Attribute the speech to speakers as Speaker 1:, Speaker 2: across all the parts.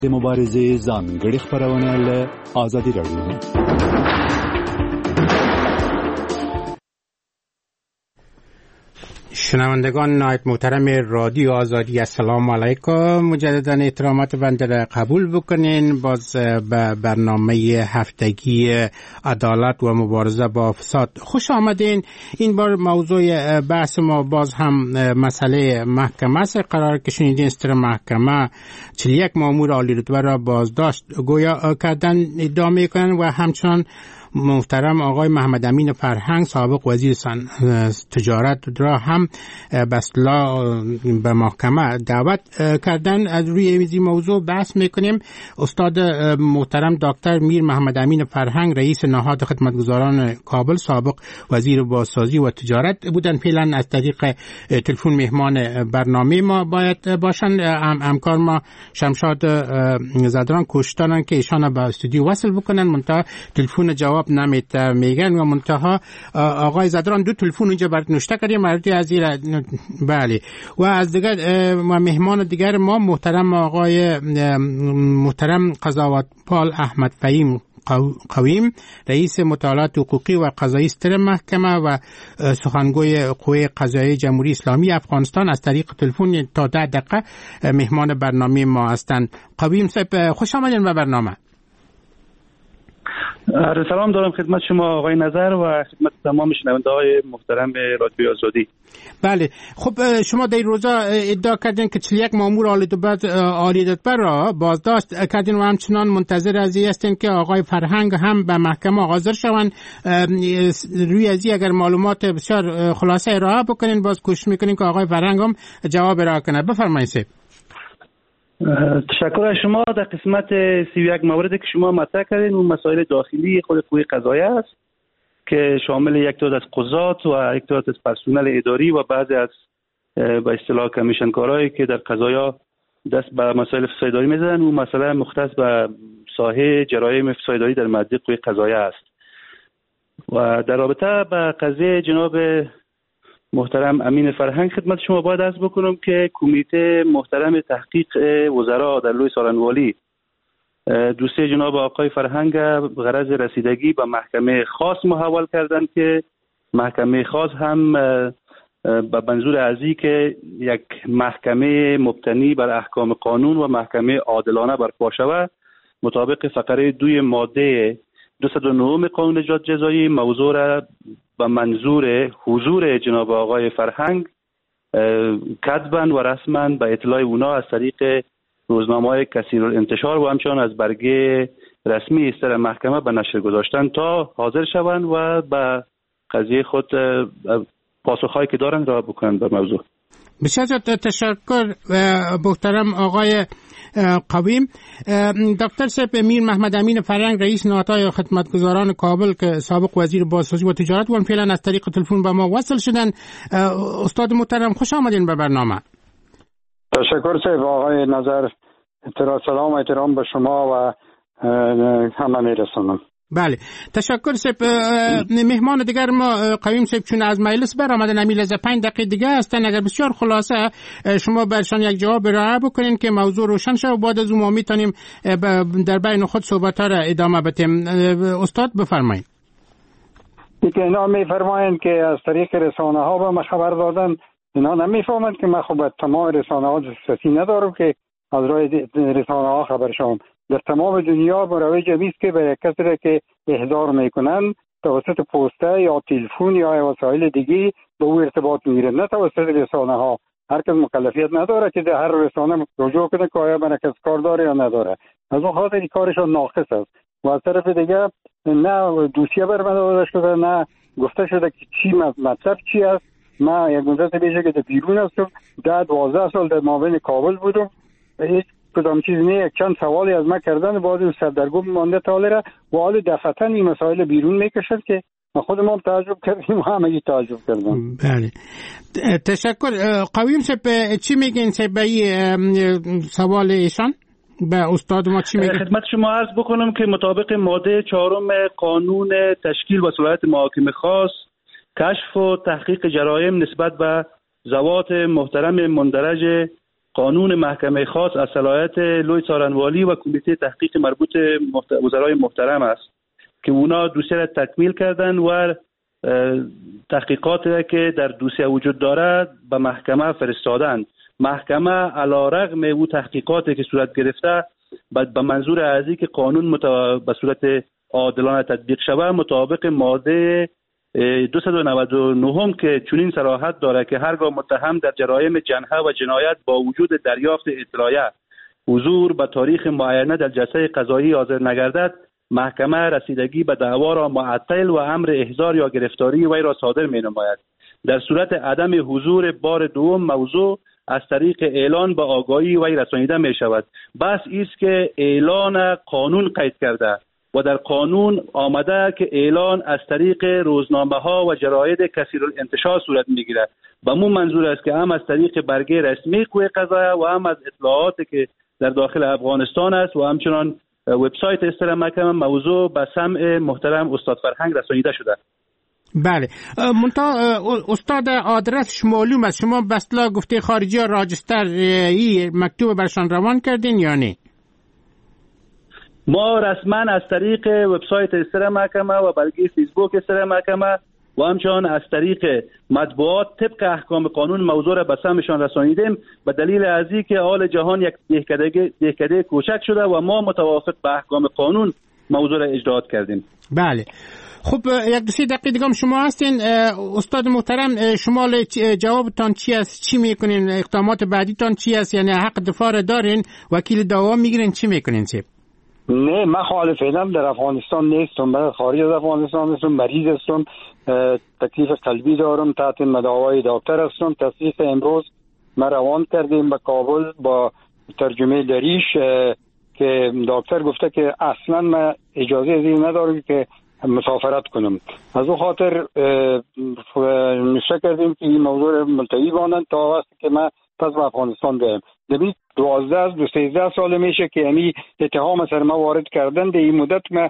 Speaker 1: د مبارزې ځانګړې خپرونه له آزادي راډیو.
Speaker 2: شنوندگان نهایت محترم رادیو آزادی، السلام علیکم. مجددا احترامات بنده را قبول بکنین. باز به برنامه هفتگی عدالت و مبارزه با فساد خوش آمدین. این بار موضوع بحث ما باز هم مسئله محکمه است. قرار که شنیدین ستر محکمه 41 مأمور عالی رتبه را بازداشت گویا کردن ادعا میکنن و همچنان محترم آقای محمد امین فرهنگ سابق وزیر تجارت را هم به اصطلاح به محکمه دعوت کردن. از روی این موضوع بحث میکنیم. استاد محترم دکتر میر محمد امین فرهنگ رئیس نهاد خدمتگزاران کابل سابق وزیر بازسازی و تجارت بودن. فعلا از طریق تلفن مهمان برنامه ما باید باشند. همکار ما شمشاد زدران کوشش که ایشان به استودیو وصل بکنن، منتها تلفن جواب میگن و منتها آقای زدران دو تلفن اینجا برات نوشته کردیم مردی از این. بله. و از دیگر مهمان دیگر ما محترم آقای محترم قضاوتپال احمد فهیم قویم رئیس مطالعات حقوقی و قضایی ستر محکمه و سخنگوی قوه قضایی جمهوری اسلامی افغانستان از طریق تلفن تا 10 دقیقه مهمان برنامه ما هستند. قویم صاحب خوش آمدین به برنامه.
Speaker 3: سلام دارم خدمت شما آقای نظر و خدمت تمام شنونده‌های محترم رادیو آزادی.
Speaker 2: بله. خب شما در این روزا ادعا کردین که 41 مأمور عالی رتبه را بازداشت کردین و همچنان منتظر از این هستین که آقای فرهنگ هم به محکمه حاضر شوند. روی از این اگر معلومات بسیار خلاصه ارائه بکنین باز کوشش میکنین که آقای فرهنگ هم جواب ارائه کنه. بفرمایید.
Speaker 3: تشکر از شما. در قسمت 31 موردی که شما مطرح کردین اون مسائل داخلی خود قوه قضاییه است که شامل یک تعداد از قضات و یک تعداد از پرسنل اداری و بعضی از به اصطلاح کمیشنکارایی که در قضایا دست به مسائل فساد اداری میزنن. اون مسئله مختص به ساحه جرایم فساد اداری در ماده قوه قضاییه است. و در رابطه با قضیه جناب محترم امین فرهنگ خدمت شما باید عرض بکنم که کمیته محترم تحقیق وزرا در لوی سالنوالی دوسیه جناب آقای فرهنگ به غرض رسیدگی به محکمه خاص محول کردند که محکمه خاص هم به منظور ازی که یک محکمه مبتنی بر احکام قانون و محکمه عادلانه برپا شود مطابق فقره 2 ماده 209 قانون اجرات جزایی موضوع را به منظور حضور جناب آقای فرهنگ کتباً و رسماً به اطلاع اونا از طریق روزنامه‌های کثیرالانتشار و همچنان از برگه رسمی استر محکمه به نشر گذاشتن تا حاضر شوند و به قضیه خود پاسخهایی که دارند را بکنند به موضوع.
Speaker 2: بسیار تشکر محترم آقای قویم. دکتر صاحب میر محمد امین فرهنگ رئیس نهادهای خدمتگزاران کابل که سابق وزیر بازسازی و تجارت و فعلا از طریق تلفن با ما وصل شدن. استاد محترم خوش آمدین به برنامه.
Speaker 4: تشکر صاحب. آقای نظر سلام و احترام به شما و همه میرسونم.
Speaker 2: بله تشکر صاحب. مهمان دیگر ما قویم صاحب چون از مجلس برآمدن امیل از 5 دقیقه دیگه هستن. اگر بسیار خلاصه شما برشان یک جواب ارائه بکنین که موضوع روشن شه و بعد از اون ما میتونیم در بین خود صحبت ها را ادامه بدیم. استاد بفرمایید.
Speaker 4: دیگه اینا میفرمایند که از طریق رسانه ها به ما خبر دادن. اینا نمیفهمند که من خب تمام رسانه ها دسترسی ندارم که از راه رسانه ها خبر شوم. در تمام دنیا مروج است که به کسی را که احضار میکنن توسط پسته یا تلفن یا وسایل دیگه به او ارتباط میگیرن، نه توسط رسانه ها. هر کس مکلفیت نداره که در هر رسانه رجوع کنه که آیا مرکز کار داره یا نداره. از اون خاطر کارشون ناقص است. و از طرف دیگه نه دوسیه بر من داده شده نه گفته شده که چی مطلب چی است. من یک مدت بیشه که در بیرون هستم 10-12 سال در مابین کابل بودم. هیچ کدام چیز نه. یک چند سوالی از من کردن بعد اون سردرگم مانده تاله و حال دفعتاً این مسائل بیرون میکشن که ما خودم هم تعجب کردیم و همه تعجب کردم.
Speaker 2: بله تشکر. قویم صاحب چی میگین صاحب سوال ایشان؟ به استاد ما چی میگه؟
Speaker 3: خدمت شما عرض بکنم که مطابق ماده 4 قانون تشکیل و صلاحیت محاکم خاص کشف و تحقیق جرایم نسبت به ذوات محترم مندرج قانون محکمه خاص از صلاحیت لوی څارنوالی و کمیته تحقیق مربوط وزرای محترم است که اونا دوسیه را تکمیل کردن و تحقیقاتی که در دوسیه وجود داره به محکمه فرستادن. محکمه علیرغم او تحقیقاتی که صورت گرفته به منظور از اینکه قانون به صورت عادلانه تطبیق شود مطابق ماده 299 که چنین صراحت داره که هرگاه متهم در جرایم جنحه و جنایت با وجود دریافت اطلاعیه حضور به تاریخ معینه در جلسه قضایی حاضر نگردد، محکمه رسیدگی به دعوا را معطل و امر احضار یا گرفتاری وی را صادر می نماید. در صورت عدم حضور بار دوم موضوع از طریق اعلان به آگاهی وی رسانیده می شود. بس است که اعلان قانون قید کرده و در قانون آمده که اعلان از طریق روزنامه ها و جراید کثیرالانتشار صورت می گیرد. به مو منظور است که هم از طریق برگه رسمی قوه قضاییه و هم از اطلاعاتی که در داخل افغانستان است و همچنان وبسایت استر محکمه موضوع به سمع محترم استاد فرهنگ رسانیده شده.
Speaker 2: بله. استاد آدرسش معلوم است. شما به اصطلاح گفته خارجی ها راجستر مکتوب برشان روان کردین یا نه؟
Speaker 3: ما رسما از طریق وبسایت استر محکمه و برگه فیسبوک استر محکمه و همچنان از طریق مطبوعات طبق احکام قانون موضوع را به سمعشان رسانیدیم به دلیل از اینکه حال جهان یک دهکده کوچک شده و ما متوافق به احکام قانون موضوع را اجرات کردیم.
Speaker 2: بله. خب یک دو سه دقیقه دیگه شما هستین. استاد محترم، شما جوابتان چی است؟ چی میکنین؟ اقدامات بعدیتان چی است؟ یعنی حق دفاع را دارین؟ وکیل دعوا میگیرین؟ چی میکنین؟
Speaker 4: نه، من خالف فعلا در افغانستان نیستم. من خارج از افغانستان هستم، مریض هستم، تکلیف قلبی دارم، تحت مداوای دکتر هستم. تصدیق امروز من روان کردیم به کابل با ترجمه دریش که دکتر گفته که اصلا من اجازه از این ندارم که مسافرت کنم. از اون خاطر نشه کردیم که این موضوع ملتوی بانند تا وقتی که من پس به افغانستان برم. دبی 12-13 سال میشه که امی اتهام سر ما وارد کردن. در این مدت ما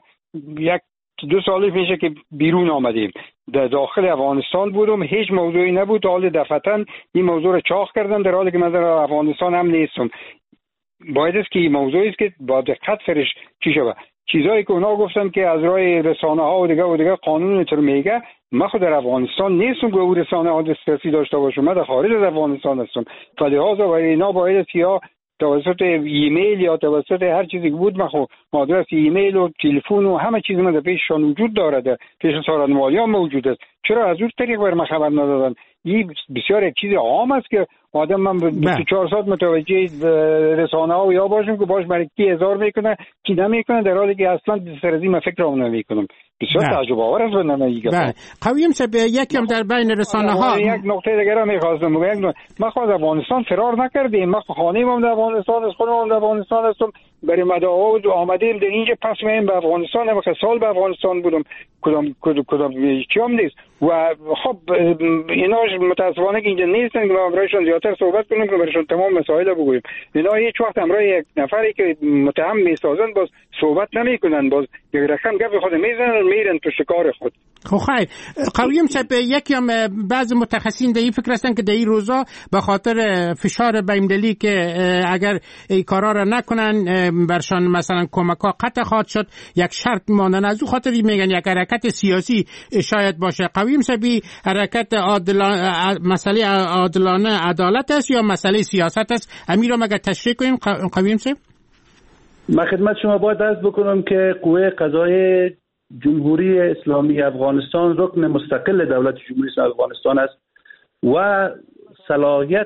Speaker 4: 1-2 سال میشه که بیرون آمدیم. در داخل افغانستان بودم، هیچ موضوعی نبود. حال دفعتاً این موضوع رو چاق کردن در حالی که من در افغانستان هم نیستم. باید است که این موضوعی است که با دقت سرش چی شود. چیزایی که اونا گفتن که از راه رسانه ها و دیگه قانون اینطور میگه، من خود در افغانستان نیستم که او رسانه ها دسترسی داشته باشم. من در خارج از افغانستان هستم. فلذا و اینا باید یا توسط ایمیل یا توسط هر چیزی که بود، من خود آدرس ایمیل و تلفن و همه چیز من در پیششان وجود داره، در پیش څارنوالي هم موجود است. چرا از اون طریق بر من خبر ندادن؟ این بسیار یک چیز عام است که آدم من 24 ساعت متوجه رسانه ها و یا باشم که باش مرکی هزار میکنه کی نمیکنه، در حالی که اصلا سر از این فکر هم نمیکنم. بسیار تعجب آور است.
Speaker 2: بله. قویم صاحب، یکم در بین رسانه ها
Speaker 4: یک نکته دیگر هم می‌خواستم بگم. من خود افغانستان فرار نکردیم. من خانه‌ام در افغانستان است، خودم در افغانستان هستم. برای مدعا آمدیم در اینجا، پس من به افغانستان هم که سال به افغانستان بودم، کدام چیام نیست. و خب اینا متاسفانه که اینجا نیستن که ما برایشون زیادتر صحبت کنیم که برایشون تمام مسائل بگوییم. اینا هیچ وقت همراه یک نفری که متهم میسازن باز صحبت نمیکنن، باز یک رقم گپ خود میزنن میرن تو شکار خود.
Speaker 2: خب خیر. قویم صاحب، یکی هم بعض متخصصین در این فکر هستن که در این روزا به خاطر فشار بین‌المللی که اگر این کارا را نکنن برشان مثلا کمک‌ها قطع خواهد شد، یک شرط ماندن از اون خاطر میگن یک حرکت سیاسی شاید باشه. قویم صاحب، حرکت مسئله عادلانه عدالت است یا مسئله سیاست است؟ امیر را مگر تشریح کنیم قویم صاحب؟
Speaker 3: من خدمت شما باید عرض بکنم که قوه قضاییه جمهوری اسلامی افغانستان رکن مستقل دولت جمهوری اسلامی افغانستان است و صلاحیت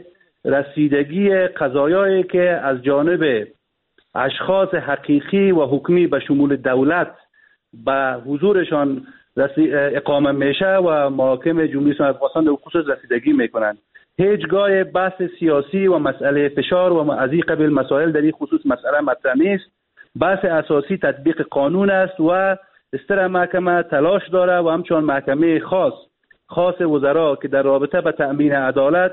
Speaker 3: رسیدگی قضایایی که از جانب اشخاص حقیقی و حکمی به شمول دولت به حضورشان اقامه میشه و محاکم جمهوری اسلامی افغانستان در خصوص رسیدگی میکنند. هیچگاه بحث سیاسی و مسئله فشار و از این قبیل مسائل در این خصوص مسئله مطرح نیست. بحث اساسی تطبیق قانون است و استر محکمه تلاش داره و همچنان محکمه خاص وزرا که در رابطه به تأمین عدالت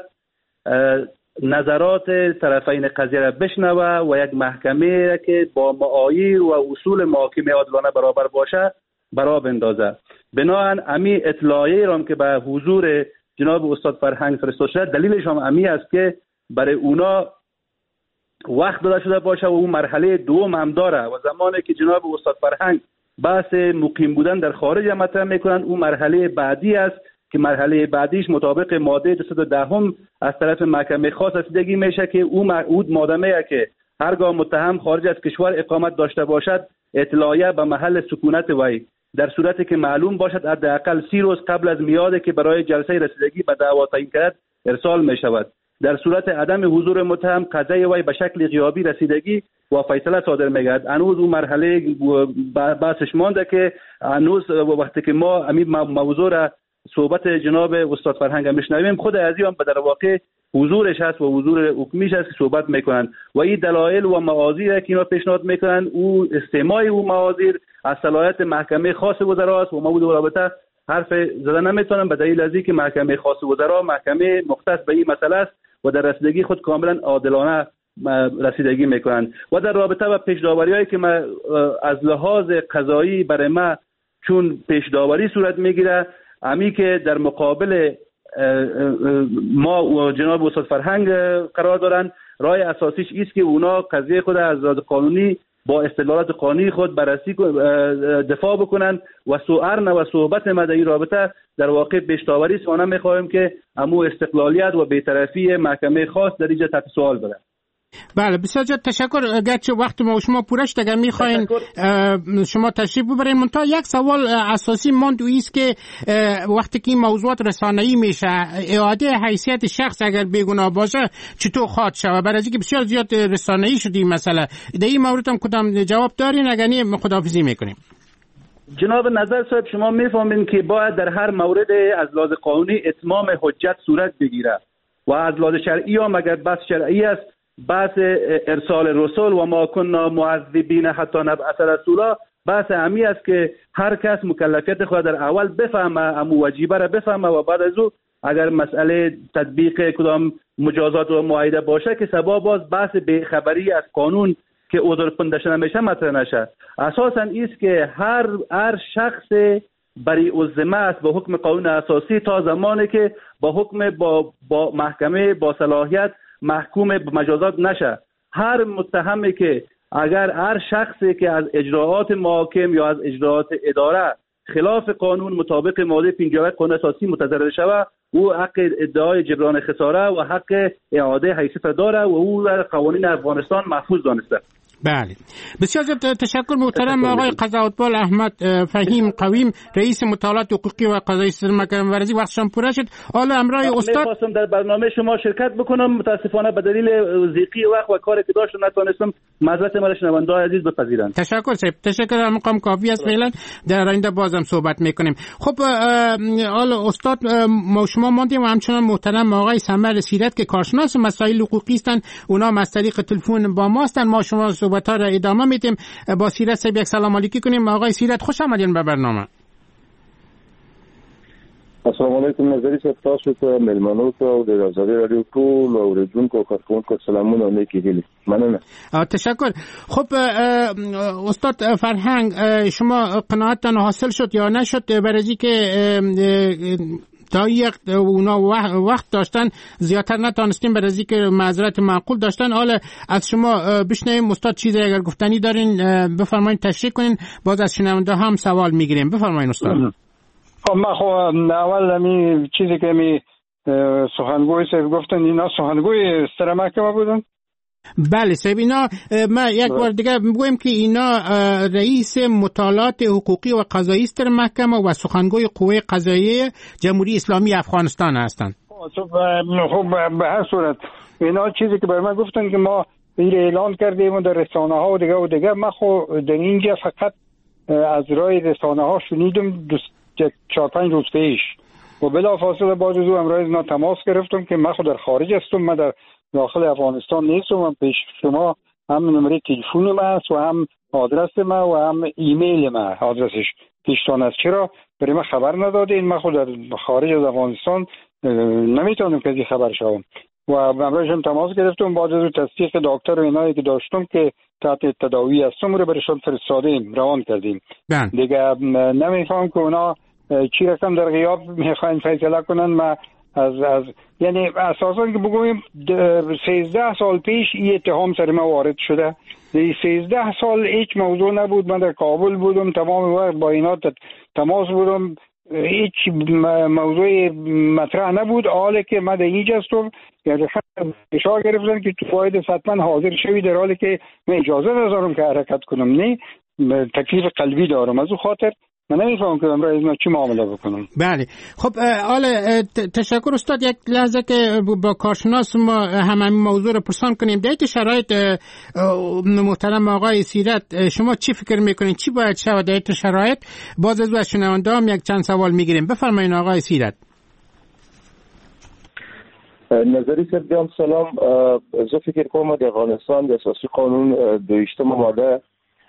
Speaker 3: نظرات طرفین قضیه را بشنوه و یک محکمه که با معاییر و اصول محاکمه عادلانه برابر باشه برا بندازه. بنابراین امی اطلاعیه را که به حضور جناب استاد فرهنگ فرستاده شده، دلیلش هم امی است که برای اونا وقت داده شده باشه و اون مرحله دوم هم داره و زمانی که جناب استاد فرهنگ بحث مقیم بودن در خارج مطرح میکنن اون مرحله بعدی است که مرحله بعدیش مطابق ماده 210 از طرف محکمه خاص رسیدگی میشه که اون ماده میگه که هرگاه متهم خارج از کشور اقامت داشته باشد اطلاعیه به محل سکونت وی در صورتی که معلوم باشد حداقل 30 روز قبل از میعادی که برای جلسه رسیدگی به دعوا تعیین کرد ارسال می شود. در صورت عدم حضور متهم قضیه وی به شکل غیابی رسیدگی و فیصله صادر میگرد. هنوز اون مرحله بحثش مانده که هنوز وقتی که ما همین موضوع را صحبت جناب استاد فرهنگ میشنویم خود عزیزان به در واقع حضورش هست و حضور حکمیش هست که صحبت میکنن و این دلایل و معاذیر که اینا پیشنهاد میکنن او استماع او معاذیر از صلاحیت محکمه خاص وزرا است و ما در رابطه حرف زدن نمیتونم به دلیل از اینکه محکمه خاص وزرا محکمه مختص به این مسئله است و در رسیدگی خود کاملا عادلانه رسیدگی میکنن و در رابطه با پیش‌داوری‌هایی که ما از لحاظ قضایی برای ما چون پیش‌داوری صورت میگیره امی که در مقابل ما و جناب استاد فرهنگ قرار دارن رای اساسیش است که اونا قضیه خود از لحاظ قانونی با استدلالات قانونی خود بررسی دفاع بکنن و سوءرن و صحبت ما در این رابطه در واقع پیش‌داوری است. ما می‌خواهیم که امو استقلالیت و بی‌طرفی محکمه خاص در اینجا تحت سوال بره.
Speaker 2: بله بسیار زیاد تشکر. اگرچه وقت ما و شما پوره شد اگر میخواین شما تشریف ببرین منتها یک سوال اساسی ماند و ایست که وقتی که این موضوعات رسانه‌ای میشه اعاده حیثیت شخص اگر بیگناه باشه چطور خواهد شود؟ برای اینکه بسیار زیاد رسانه‌ای شد این مسئله در این مورد هم کدام جواب دارین اگر نه خداحافظی میکنیم؟
Speaker 3: جناب نظر صاحب شما میفهمین که باید در هر مورد از لحاظ قانونی اتمام حجت صورت بگیره و از لحاظ شرعی هم اگر بحث شرعی است بحث ارسال رسول و ما کنا معذبین حتی نبعث رسولا بحث امی است که هر کس مکلفیت خود در اول بفهمه امو واجبه را بفهمه و بعد از او اگر مسئله تطبیق کدام مجازات و معایده باشه که سبب باز بحث بیخبری از قانون که عذر پندشته نمیشه مطرح نشه. اساسا است که هر شخص بری الذمه است با حکم قانون اساسی تا زمانی که با حکم با محکمه با صلاحیت محکوم به مجازات نشه. هر متهمی که اگر هر شخصی که از اجراعات محاکم یا از اجراعات اداره خلاف قانون مطابق ماده 51 قانون اساسی متضرر شود او حق ادعای جبران خساره و حق اعاده حیثیت داره و او در قوانین افغانستان محفوظ دانسته.
Speaker 2: بله بسیار تشکر محترم آقای قضاوتبال احمد فهیم قویم رئیس مطالعات حقوقی و قضایی محکمه ورزی. وقتشان پوره شد. حالا امرای استاد
Speaker 3: می‌خواستم در برنامه شما شرکت بکنم متاسفانه به دلیل ضیقی وقت و کاری که داشتم نتونستم. معذرت مرا شنونده‌های عزیز بپذیرند.
Speaker 2: تشکر صاحب. تشکر. مقام کافی است فعلا در آینده بازم صحبت میکنیم. خب حالا استاد ما شما ماندیم و همچنان محترم آقای سمر سیرت که کارشناس مسائل حقوقی هستند اونا از طریق تلفن با ما هستند. ما شما صحبت‌ها را ادامه میدیم. با سیرت صاحب یک سلام علیکی کنیم. آقای سیرت خوش آمدین به برنامه.
Speaker 5: السلام علیکم نظری صاحب تاسو ته ملمنو ته او د آزادي رادیو ټول اوریدونکو کارکونکو سلامونه او نیکی هیلې مننه.
Speaker 2: تشکر. خب استاد فرهنگ شما قناعتتان حاصل شد یا نشد برای اینکه تا اونا وقت داشتن زیادتر نتانستیم برای اینکه معذرت معقول داشتن. حالا از شما بشنویم استاد چیزی اگر گفتنی دارین بفرمایید تشریح کنین باز از شنونده هم سوال میگیریم. بفرمایید استاد.
Speaker 4: ما خو اول می چیزی که می سخنگوی صاحب گفتن اینا سخنگوی ستره محکمه بودن.
Speaker 2: بله صاحب اینا ما یک بار دیگه میگویم که اینا رئیس مطالعات حقوقی و قضایی است در محکمه و سخنگوی قوه قضاییه جمهوری اسلامی افغانستان هستند.
Speaker 4: خب به هر صورت اینا چیزی که بر من گفتن که ما این اعلان کردیم و در رسانه ها و دیگه ما خو در اینجا فقط از رای رسانه ها شنیدم 4-5 روز پیش و بلافاصله بعد از اون امروز اینا تماس گرفتم که من خود در خارج هستم، من در داخل افغانستان نیستم و پیش شما هم نمره تلفن من است و هم آدرس من و هم ایمیل من آدرسش پیشتان است. چرا برای من خبر ندادین؟ من خود در خارج از افغانستان نمیتونم که خبر شوم و امروز هم تماس گرفتم بعد از تصدیق دکتر و اینایی که داشتم که تحت تداوی هستم رو برشان فرستادیم روان کردیم. دیگه نمیفهم که اونا چی رقم در غیاب میخواین فیصله کنن. من از یعنی اساسا که بگوییم 13 سال پیش این اتهام سر ما وارد شده. 13 سال هیچ موضوع نبود. من در کابل بودم، تمام وقت با اینا تماس بودم، هیچ موضوع مطرح نبود. حالی که من در اینجا هستم یعنی فشار گرفتن که تو باید حتما حاضر شوی، در حالی که من اجازه ندارم که حرکت کنم، نه تکلیف قلبی دارم. از اون خاطر من نمیفهمم که امروز ما چی معامله بکنم.
Speaker 2: بله خب حالا تشکر استاد. یک لحظه که با کارشناس ما همین موضوع رو پرسان کنیم. در این شرایط محترم آقای سیرت شما چی فکر میکنین چی باید شود در این شرایط؟ باز از شنونده هم یک چند سوال میگیریم. بفرمایید آقای سیرت.
Speaker 5: نظری سرجان سلام. زه فکر کوم د افغانستان د اساسي قانون 22 ماده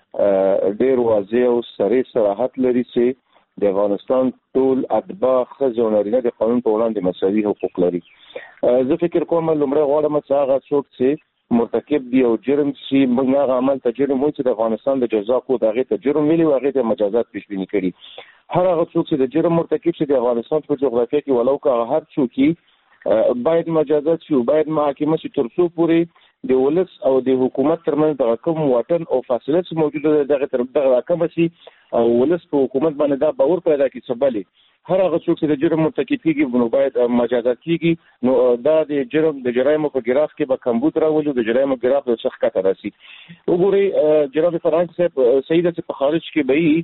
Speaker 5: ډیر واضح او صراحت لري چې د افغانستان ټول اتباع ښځې او نارینه د قانون په وړاندې مساوي حقوق لري. زه فکر کوم لومړی غواړم چې هغه څوک چې مرتکب دی او جرم شي موږ هغه عمل ته جرم وایو چې د افغانستان د جزا کود هغه ته جرم ویلي او هغه ته مجازات پیش بینی کړي. هر هغه څوک چې د جرم مرتکب شي د افغانستان په جغرافیه کې ولو که هر څوک باید مجازات شي، باید محاکمه شي، تر څو پورې د ولس او د حکومت ترمنځ د کوم واټن او فاصله چې موجوده ده دغه کم شي او ولس په حکومت باندې دا باور پیدا کړي چې بلې هر هغه څوک چې د جرم مرتکب کیږي نو باید مجازات کیږي. نو دا د جرایمو په ګراف کې به کمبود راولي، د جرایمو ګراف د څخه کته راسي. وګورئ جناب فرانک صاحب سیده چې په خارج کې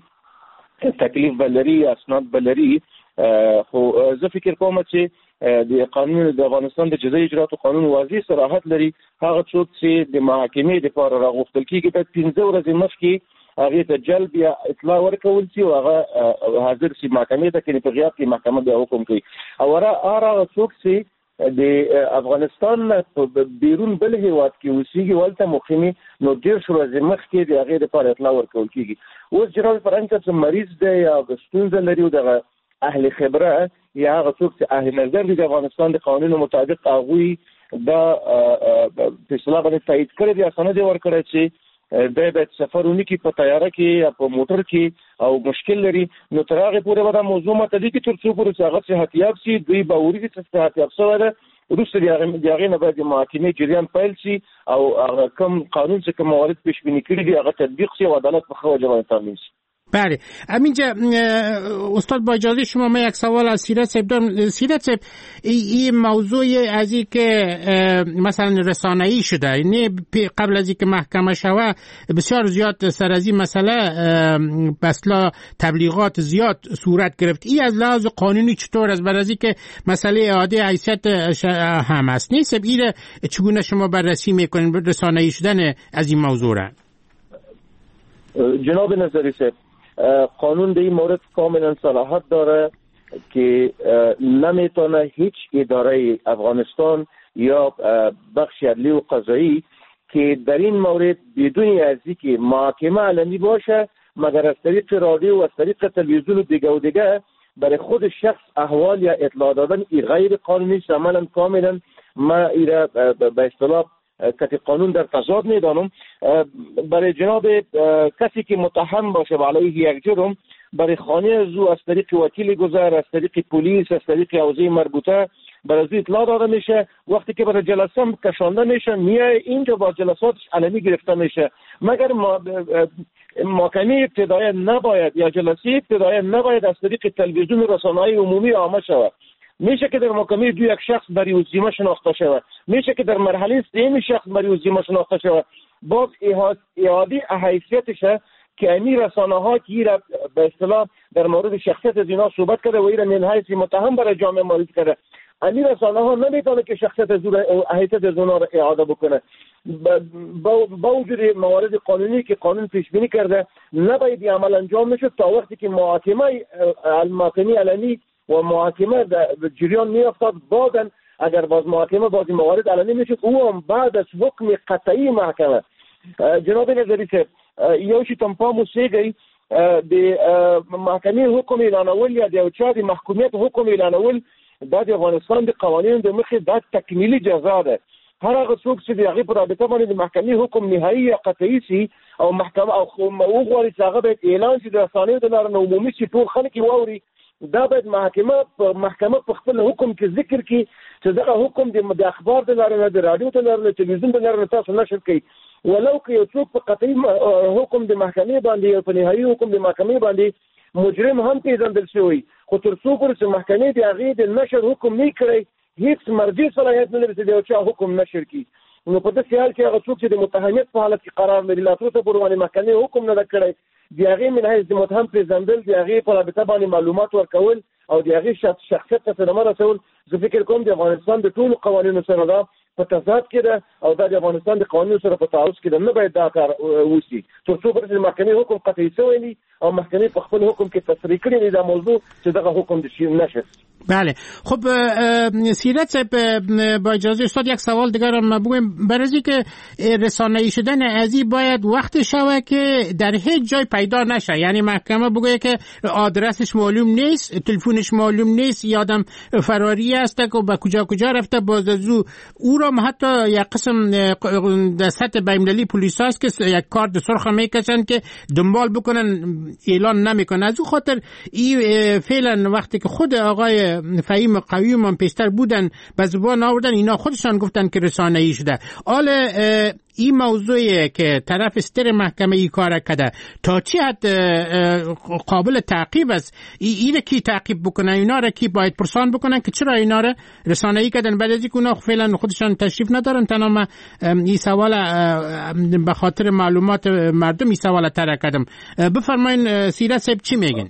Speaker 5: به تکلیف بلري، اسناد بلري، خو زه فکر کوم چې د قانون د افغانستان د جزایي اجرااتو قانون واضح صراحت لري. هغه څوک چې د محاکمې لپاره راغوښتل کیږي باید 15 ورځې مخکې هغه ته جلب یا اطلاع ورکول شي او هغه حاضر شي محکمې ته، کې په غیاب کې محکمه به حکم کوي. او هغه څوک چې د افغانستان په بیرون بل هیواد کې اوسېږي ولته مخکې نو 10 ورځې مخکې د هغه لپاره اطلاع ورکول کیږي. اوس جناب فرانک صاحب مریض دی یا ستونزه لري او دغه اهل خبره یا هغه څوک چې اهل نظر دي د افغانستان د قانونو مطابق هغوی دا فیصله باندې تایید کړی دی، سند ورکړی چې د باید سفر ونکړي په طیاره کې یا په موټر کې او مشکل لري، نو تر هغې پورې به دا موضوع متدي کې تر څو پورې چې هغه صحتیاب شي، دوی باوري دي چې صحتیاب شوی ده، وروسته د هغې نه باید د محاکمې جریان پیل شي او هغه کوم قانون چې کوم موارد پیش بیني کړي دي هغه تطبیق شي او عدالت په ښه وجه باندې تامین شي.
Speaker 2: بله همینجا استاد با اجازه شما من یک سوال از سیرت صاحب دارم. سیرت صاحب این موضوع از این که مثلا رسانه‌ای شده، یعنی قبل از این که محکمه شوه بسیار زیاد سر از این مسئله بسلا تبلیغات زیاد صورت گرفت. این از لحاظ قانونی چطور است؟ بعد از این که مسئله اعاده حیثیت هم است نیست، این چگونه شما بررسی میکنین رسانه‌ای شدن از این موضوع را؟
Speaker 5: جناب نظری صاحب قانون در این مورد کاملا صلاحیت داره که نمیتونه هیچ اداره افغانستان یا بخش عدلی و قضایی که در این مورد بدون از اینکه محاکمه علنی باشه مگر از طریق رادیو و از طریق تلویزیون و دیگه برای خود شخص احوال یا اطلاع دادن غیر قانونی است. عملا کاملا ما ایره به اصطلاح که قانون در تضاد میدانم. برای جناب کسی که متهم باشه علیه یک جرم برای خانه از او از طریق وکیل گذر، از طریق پلیس، از طریق حوزه مربوطه برای از اطلاع داده میشه. وقتی که برای جلسه کشانده میشه میای اینجا با جلساتش علنی گرفته میشه. مگر محکمه ابتدایی نباید یا جلسه ابتدایی نباید از طریق تلویزیون و رسانه‌های عمومی عامه شود. میشه که در محکمه دو یک شخص برای وزیمه شناخته شود، میشه که در مرحله سوم شخص برای وزیمه شناخته شود. باز اعاده حیثیتش که امی رسانه ها که به اصطلاح در مورد شخصیت از اینا صحبت کرده و ایرا من حیث متهم برای جامعه معرفی کرده، امی رسانه ها نمیتونه که شخصیت از حیثیت از اونا را اعاده بکنه. با وجود موارد قانونی که قانون پیش بینی کرده نباید عمل انجام نشه تا وقتی که محاکمه علنی و محاکمه در جریان می افتاد. بعدن اگر باز محاکمه بازی موارد علنی میشد او هم بعد از حکم قطعی محکمه. جناب نظری صاحب یوشی تنپامو سیگی د محکمه حکم اعلانول یا د چا د محکومیت حکم اعلانول د افغانستان د قوانینو د مخې د تکمیلی جزا ده. هر هغه څوک چې د هغې په رابطه باندې د محکمې حکم نهایي یا قطعي سي او محکمه او وغواړي چې هغه باید اعلان شي د رسنیو د لارې نه عمومي شي، ټول خلک یې واوري دا باید محکمه په خپل حکم کې ذکر کړي چې دغه حکم د اخبار د لارې نه، د رادیو د لارې نه، تلویزیون د لارې نه تاسو نشر کړئ. ولو که یو څوک په قطعي حکم د محکمې باندې او په نهایي حکم د محکمې باندې مجرم هم پیژندل شوی، خو تر څو پورې چې محکمې د هغې د نشر حکم نه کړی، هیڅ مرجع صلاحیت نه لري چې د یو چا حکم نشر کړي. نو په داسې حال کې هغه څوک چې د متهمیت په حالت کې قرار لري، لا تر اوسه پورې باندې محکمې حکم نه ده کړی، د هغې من حیث د متهم پیژندل، د هغې په رابطه باندې معلومات ورکول او د هغې شخصیت ته صدمه رسول، زه فکر کوم د افغانستان د ټولو قوانینو سره ده په تضاد کې ده او دا د افغانستان د قوانینو سره په تعارض کې ده. نه باید دا کار وشي تر څو پورې چې محکمې حکم قطعي شوی وي او محکمې په خپل حکم کې تصریح کړی وي دا موضوع چې دغه حکم د نشر.
Speaker 2: بله خب سیرت صاحب با اجازه استاد یک سوال دیگر هم بگویم. برای که رسانه‌ای شدن ازی باید وقت شوه که در هیچ جای پیدا نشه، یعنی محکمه بگویه که آدرسش معلوم نیست، تلفنش معلوم نیست، یادم فراری است که به کجا رفته، باز از او را حتی یک قسم در سطح بین‌المللی پلیس هست که یک کارت سرخ میکشن که دنبال بکنن، اعلان نمیکنن. از او خاطر این فعلا وقتی که خود آقای فهیم قویوم هم پیشتر بودن به زبان آوردن، اینا خودشان گفتن که رسانه‌ای شده. حال این موضوعی که طرف ستر محکمه ای کار کرده تا چی حد قابل تعقیب است؟ اینه کی تعقیب بکنن؟ اینا را کی باید پرسان بکنن که چرا اینا را رسانه‌ای کردن؟ بعد از اینکه اونا فعلا خودشان تشریف ندارن. تنها این سوال به خاطر معلومات مردم این سوال طرح کردم. بفرمایین سیرت صاحب چی میگن؟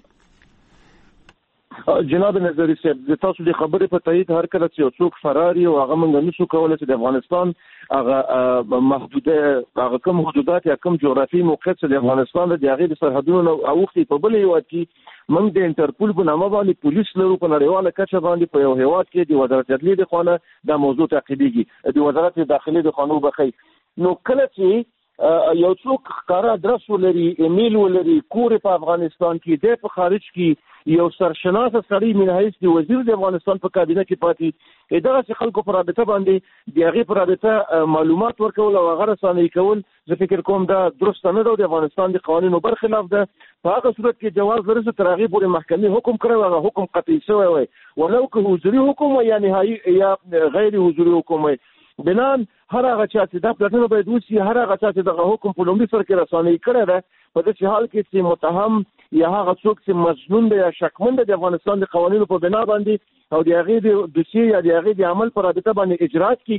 Speaker 5: جناب نظری صاحب د تاسو د خبرې په تایید هر کله چې یو څوک فراری او هغه موږ نشو کولای چې د افغانستان هغه محدوده هغه کوم حدودات یا کوم جغرافي موقعیت چې د افغانستان د هغې د سرحدونو اوښتي په بل هیواد کې موږ د انټرپول په نامه باندې پولیس لرو په نړیواله کچه باندې په یو هیواد کې د وزارت عدلیې د خوا دا موضوع تعقیبېږي، د وزارت داخلي د خوا وبخښئ. نو کله چې یو څوک ښکاره ادرس ولري، ایمیل ولري، کور په افغانستان کې دی، په خارج کې یو سرشناسه سړی من حیث د وزیر د افغانستان په کابینه کې پاتې، دغسې خلکو په رابطه باندې د هغې په رابطه معلومات ورکول او هغه رسانه‌ای کول، زه فکر کوم دا درسته نه ده او د افغانستان د قوانینو برخلاف ده. په هغه صورت کې جواز لري چې تر هغې پورې محکمې حکم کړی وي، هغه حکم قطعي شوی وي، ولو که حضوري حکم وي یا نهایي یا غیر حضوري حکم وي. بنان هر هغه چا چې دا پلټنه باید وشي، هر هغه چا چې دغه حکم په لومړي سر کې رسانه‌ای کړی ده، په داسې حال کې چې متهم یا هغه څوک چې مظنون دی یا شکمن دی د افغانستان د قوانینو په بنا باندې او د هغې د دوسیې یا د هغې د عمل په رابطه باندې اجرات کېږي،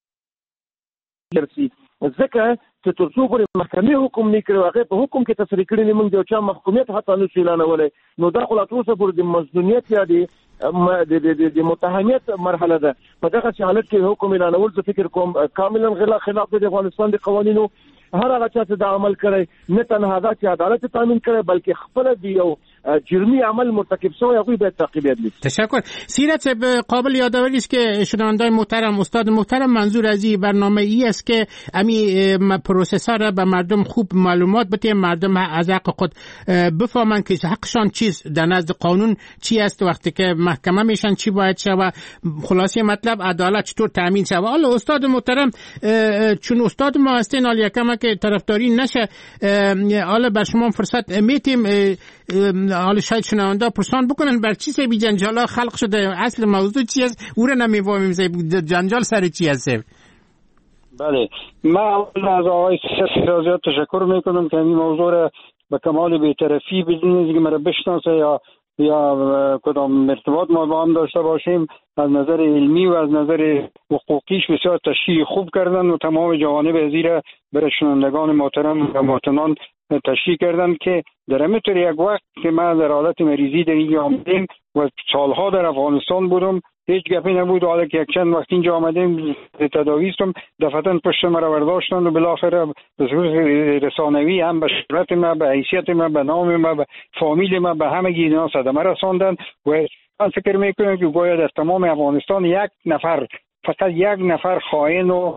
Speaker 5: ځکه چې تر څو پورې محکمې حکم نه کړی، هغې په حکم کې تصریح کړي نه، موږ د یو چا محکومیت حتی نشو اعلانولی. نو دا خو لا تر اوسه پورې د مظنونیت یا د متهمیت مرحله ده. په دغسې حالت کې حکم اعلانول زه فکر کوم کاملا خلاف دی د افغانستان د قوانینو. هر هغه چا چې دا عمل کړی نه تنها دا چې عدالت تامین کړی بلکې خپله د یو جرمی عمل مرتکب شوی هغوی باید تعقیبیت لیست.
Speaker 2: تشکر. سیرت صاحب قابل یادآوری است که شنوندگان محترم، استاد محترم، منظور از این برنامه ای است که امی پروسسور را به مردم خوب معلومات بده، مردم از حق خود بفهمن که حقشان چیست در نزد قانون چی است، وقتی که محکمه میشن چی باید شود، خلاصه مطلب عدالت چطور تامین شود. حالا استاد محترم چون استاد ما هستین، حالا یکم که طرفداری نشه، حالا بر شما فرصت میتیم، حالا شاید شنونده پرسان بکنن بر چی سبی جنجال خلق شده، اصل موضوع چی است، او را نمیفهمیم، جنجال سر چی است؟
Speaker 4: بله، من از آقای سیرت تشکر میکنم که این موضوع را به کمال بی‌طرفی بدون اینکه مرا بشناسه یا کدام ارتباط ما با هم داشته باشیم، از نظر علمی و از نظر حقوقیش بسیار تشریح خوب کردن و تمام جوانب ازی را برای شنوندگان محترم و مواطنان تشریح کردن که در همینطور یک وقت که من در حالت مریضی در اینجا آمدیم و سالها در افغانستان بودم، هیچ گپی نبود. حالا که یک چند وقت اینجا آمدیم تداوی استم، دفعتاً پشت مرا برداشتن و بالاخره به صورت رسانوی هم به شهرت ما، به حیثیت ما، به نام ما، به فامیل ما، به همه اینا صدمه رساندن و من فکر میکنم که گویا در تمام افغانستان یک نفر، فقط یک نفر خائن و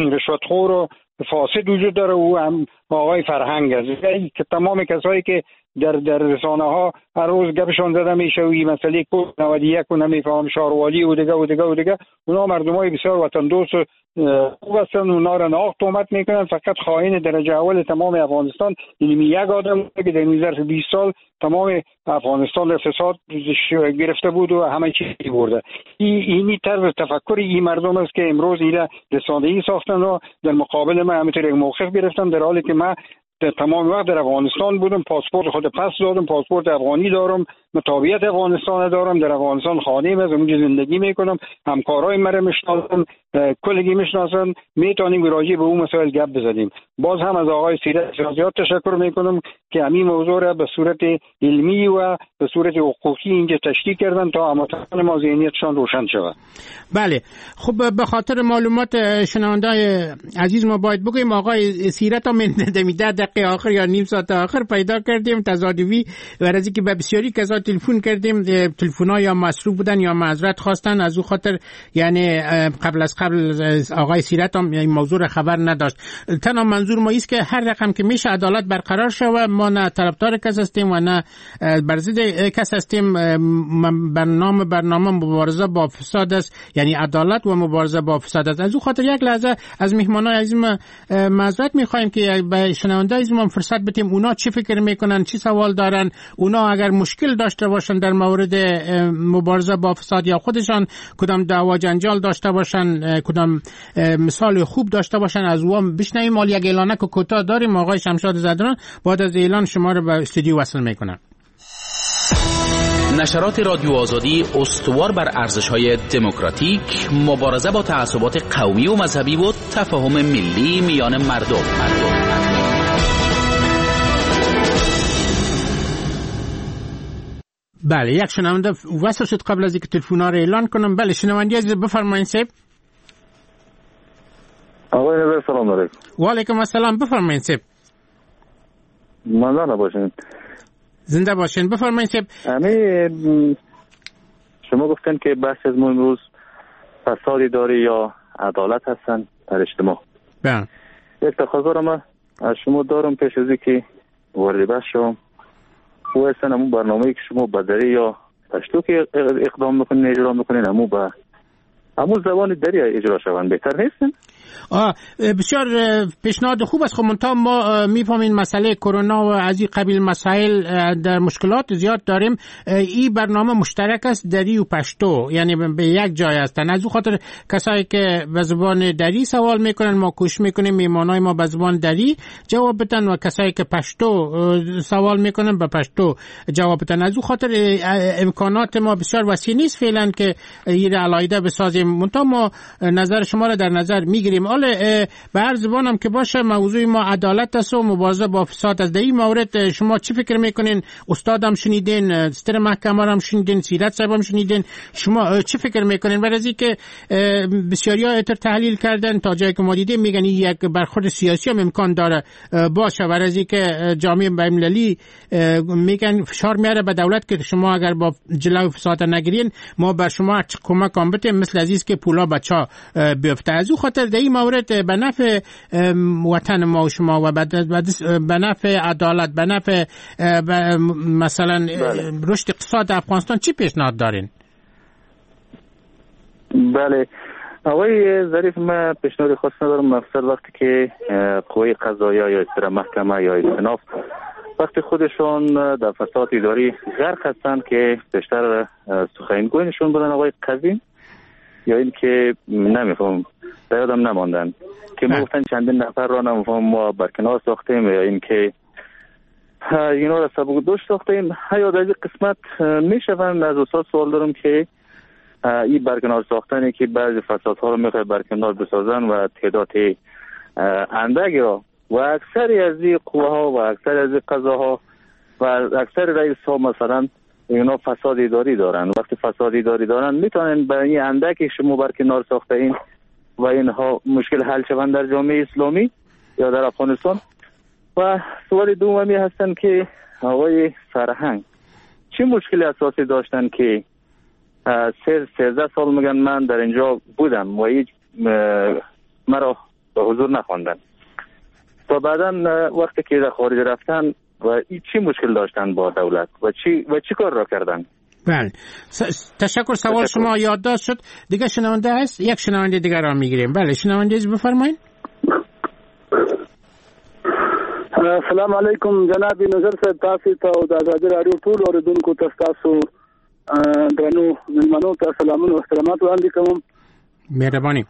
Speaker 4: رشوتخور و فاسد وجود داره، او هم آقای فرهنگ است که تمام کسایی که در رسانه ها هر روز گپشون زده میشه و این مسئله کد 91 و نمیفهم شاروالی و دیگه اونا مردمای بسیار وطن دوست خوب هستن، اونا را ناق تهمت میکنن. فقط خائن درجه اول تمام افغانستان اینمی یک آدم که در ظرف 20 سال تمام افغانستان را فساد گرفته بود و همه چیزی برده. اینی طرز تفکر این مردم است که امروز اینا رسانه‌ای ساختن و در مقابل من همینطور یک موقف گرفتن، در حالی که من تمام وقت در افغانستان بودم، پاسپورت خود پس دادم، پاسپورت افغانی دارم، مطابقت افغانستان دارم، در افغانستان خانه‌ام است، اونجا زندگی میکنم، همکارای مرا میشناسن، کلگی میشناسن، میتونیم راجع به اون مسائل گپ بزنیم. باز هم از آقای سیرت زیاد تشکر میکنم که همین موضوع را به صورت علمی و به صورت حقوقی اینجا تشریح کردن تا هموطنان ما ذهنیتشان روشن شود.
Speaker 2: بله، خب به خاطر معلومات شنوندای عزیز ما باید بگویم آقای سیرت هم در دقیقه آخر یا نیم ساعت آخر پیدا کردیم تصادفی، ورزی که به بسیاری کسا تلفن کردیم، تلفن‌ها یا مصروف بودن یا معذرت خواستن، از او خاطر یعنی قبل آقای سیرت هم این موضوع را خبر نداشت. تنها منظور ما است که هر رقم که میشه عدالت برقرار شود. ما نه طرفدار کس هستیم و نه بر ضد کس هستیم. برنامه مبارزه با فساد است، یعنی عدالت و مبارزه با فساد است. از او خاطر یک لحظه از مهمانان عزیز معذرت می‌خوایم که به شنوندگان عزیز ما فرصت بدیم اونا چی فکر میکنن، چی سوال دارن، اونا اگر مشکل داشته باشن در مورد مبارزه با فساد یا خودشان کدام دعوا جنجال داشته باشن، کدام مثال خوب داشته باشن، از اون بشنویم. مال یک اعلانه که کوتاه داریم. آقای شمشاد زدران بعد از اعلان شما رو به استودیو وصل میکنم.
Speaker 6: نشرات رادیو آزادی استوار بر ارزش‌های دموکراتیک، مبارزه با تعصبات قومی و مذهبی و تفاهم ملی میان مردم.
Speaker 2: بله، یک شنونده وصل شد. قبل از اینکه تلفن‌ها رو اعلان کنم، بله شنونده عزیز بفرمایید. سیب
Speaker 5: آقای نظر سلام علیکم.
Speaker 2: و علیکم السلام. بفرمایید سیب.
Speaker 5: ممنون باشین.
Speaker 2: زنده باشین. بفرمایید سیب.
Speaker 5: شما گفتن که بحث از ما امروز فساد اداری یا عدالت هستن در اجتماع.
Speaker 2: بله.
Speaker 5: یک تقاضا را من از شما دارم پیش از اینکه وارد بحث شم. و اصلا همون برنامه‌ای که شما بدری یا پشتو که اقدام میکنین اجرا میکنین همون زبان دری اجرا شوند بهتر نیستن؟
Speaker 2: بسیار پیشنهاد خوب است. خب منتها ما میفهمیم مسئله کرونا و از این قبیل مسائل در مشکلات زیاد داریم. این برنامه مشترک است دری و پشتو، یعنی به یک جای هستن. از اون خاطر کسایی که به زبان دری سوال میکنن ما کوشش میکنیم میهمانای ما به زبان دری جواب بدن و کسایی که پشتو سوال میکنن به پشتو جواب بدن. از اون خاطر امکانات ما بسیار وسیع نیست فعلا که این علایده بسازیم. منتها ما نظر شما را در نظر میگیریم. به هر زبان هم که باشه موضوع ما عدالت است و مبارزه با فساد است. در این مورد شما چی فکر میکنین؟ استاد هم شنیدین، ستر محکمه هم شنیدین، سیرت صاحب هم شنیدین، شما چی فکر میکنین؟ برای از اینکه بسیاری ها تحلیل کردن تا جایی که ما دیدیم میگن یک برخورد سیاسی هم امکان داره باشه. برای از اینکه جامعه بین‌المللی میگن فشار میاره به دولت که شما اگر با جلوی فساد نگیرین ما بر شما کمک هم بتیم، مثل عزیز که پولا بچا بیفته. از اون خاطر در این مورد به نفع وطن ما و شما و به نفع عدالت، به نفع مثلا رشد اقتصاد افغانستان چی پیشنهاد دارین؟
Speaker 5: بله آقای ظریف، من پیشنهاد خاص ندارم. مفصل وقتی که قوه قضاییه یا اصطلاح محکمه یا استئناف وقتی خودشون در فساد اداری غرق هستن که بیشتر سخنگویشون بودن آقای قزیم یا این که نمیفهم در یادم نماندن که ما گفتن چندین نفر را نمیفهم ما برکنار ساختیم یا این که اینا را سبکدوش ساختیم. یا در این قسمت میشوند از استاد سوال دارم که این برکنار ساختنی که بعضی فسادها رو میخواد برکنار بسازن و تعداد اندک را و اکثری از این قوه ها و اکثر از این قضاها و اکثر رئیس ها مثلا اینا فساد اداری دارن. وقتی فساد اداری دارن میتونن به این اندکی شما برکنار ساخته این و اینها مشکل حل شوند در جامعه اسلامی یا در افغانستان. و سوال دومی هستن که آقای سرهنگ چه مشکل اساسی داشتن که 13 سال میگن من در اینجا بودم و هیچ مرا به حضور نخواندن تا بعدا وقتی که در خارج رفتن و این چی مشکل داشتن با دولت و چی کار را کردن؟
Speaker 2: بله تشکر. سوال شما یادداشت شد. دیگه شنونده هست؟ یک شنونده دیگر را میگیریم. بله شنونده بفرمایید.
Speaker 7: السلام علیکم جناب نظر صاحب، تاسو ته او د آزادي رادیو ټول اوریدونکو ته تاسو درنو مېلمنو ته سلامونه او احترامات وړاندې کوم.
Speaker 2: مهرباني.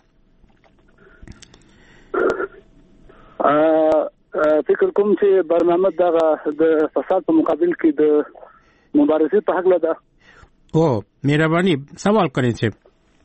Speaker 7: فکر کوم چې برنامه د فساد په مقابل کې د مبارزې په حق ده.
Speaker 2: او مهرباني سوال کړئ چې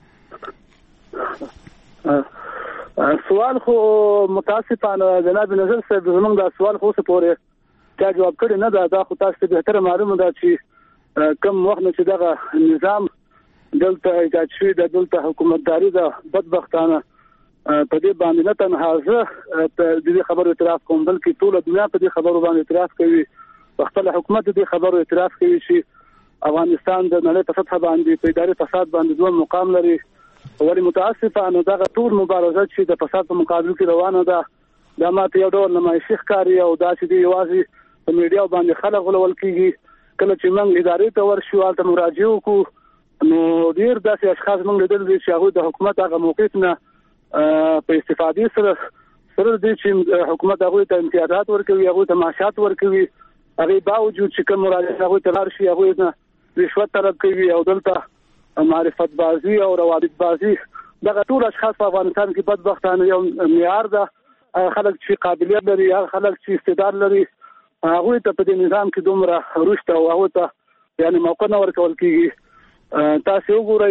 Speaker 7: سوال خو متاسفانه جناب نظر صاحب زمونږ دا سوال خو څه پورې چا جواب کړی نه ده. دا خو تاسو ته بهتره معلومه ده چې کوم وخت چې دغه نظام دلته ایجاد شوی د دلته حکومتداري ده بدبختانه په دې باندې نه تنها زه د دې خبرو اعتراف کوم بلکې ټول دنیا په دې خبرو باندې اعتراف کوي. خپل حکومت دې خبرو اعتراف کوي چې افغانستان د نړۍ په سطح باندې په اداري فساد باندې دوه مقام لري. ولی متاسفانه دغه ټول مبارزه چې د فساد په مقابل کې روانه ده دا ماته یو ډول نمایشي ښکاري او دا چې دی یوازې په میډیا باندې خلک غولول کیږي. کله چې موږ ادارې ته ورشو هلته مراجعه وکړو نو ډېر داسې اشخاص موږ لیدل دي چې هغوی د حکومت هغه موقف نه په استفادې سره دي چې حکومت هغوی ته امتیازات ورکوي، هغوی ته معاشات ورکوي. هغې باوجود چې کوم مراجع هغوی ته لاړ شي هغوی نه رشوت طلب کوي او دلته معرفت بازی او روابط بازی دغه ټول اشخاص په افغانستان کې بدبختانه یو معیار ده. خلک چې قابلیت لري، هغه خلک چې استعداد لري، هغوی ته په دې نظام کې دومره رشد او هغوی ته یعنې موقع نه ورکول کېږي. تاسې وګورئ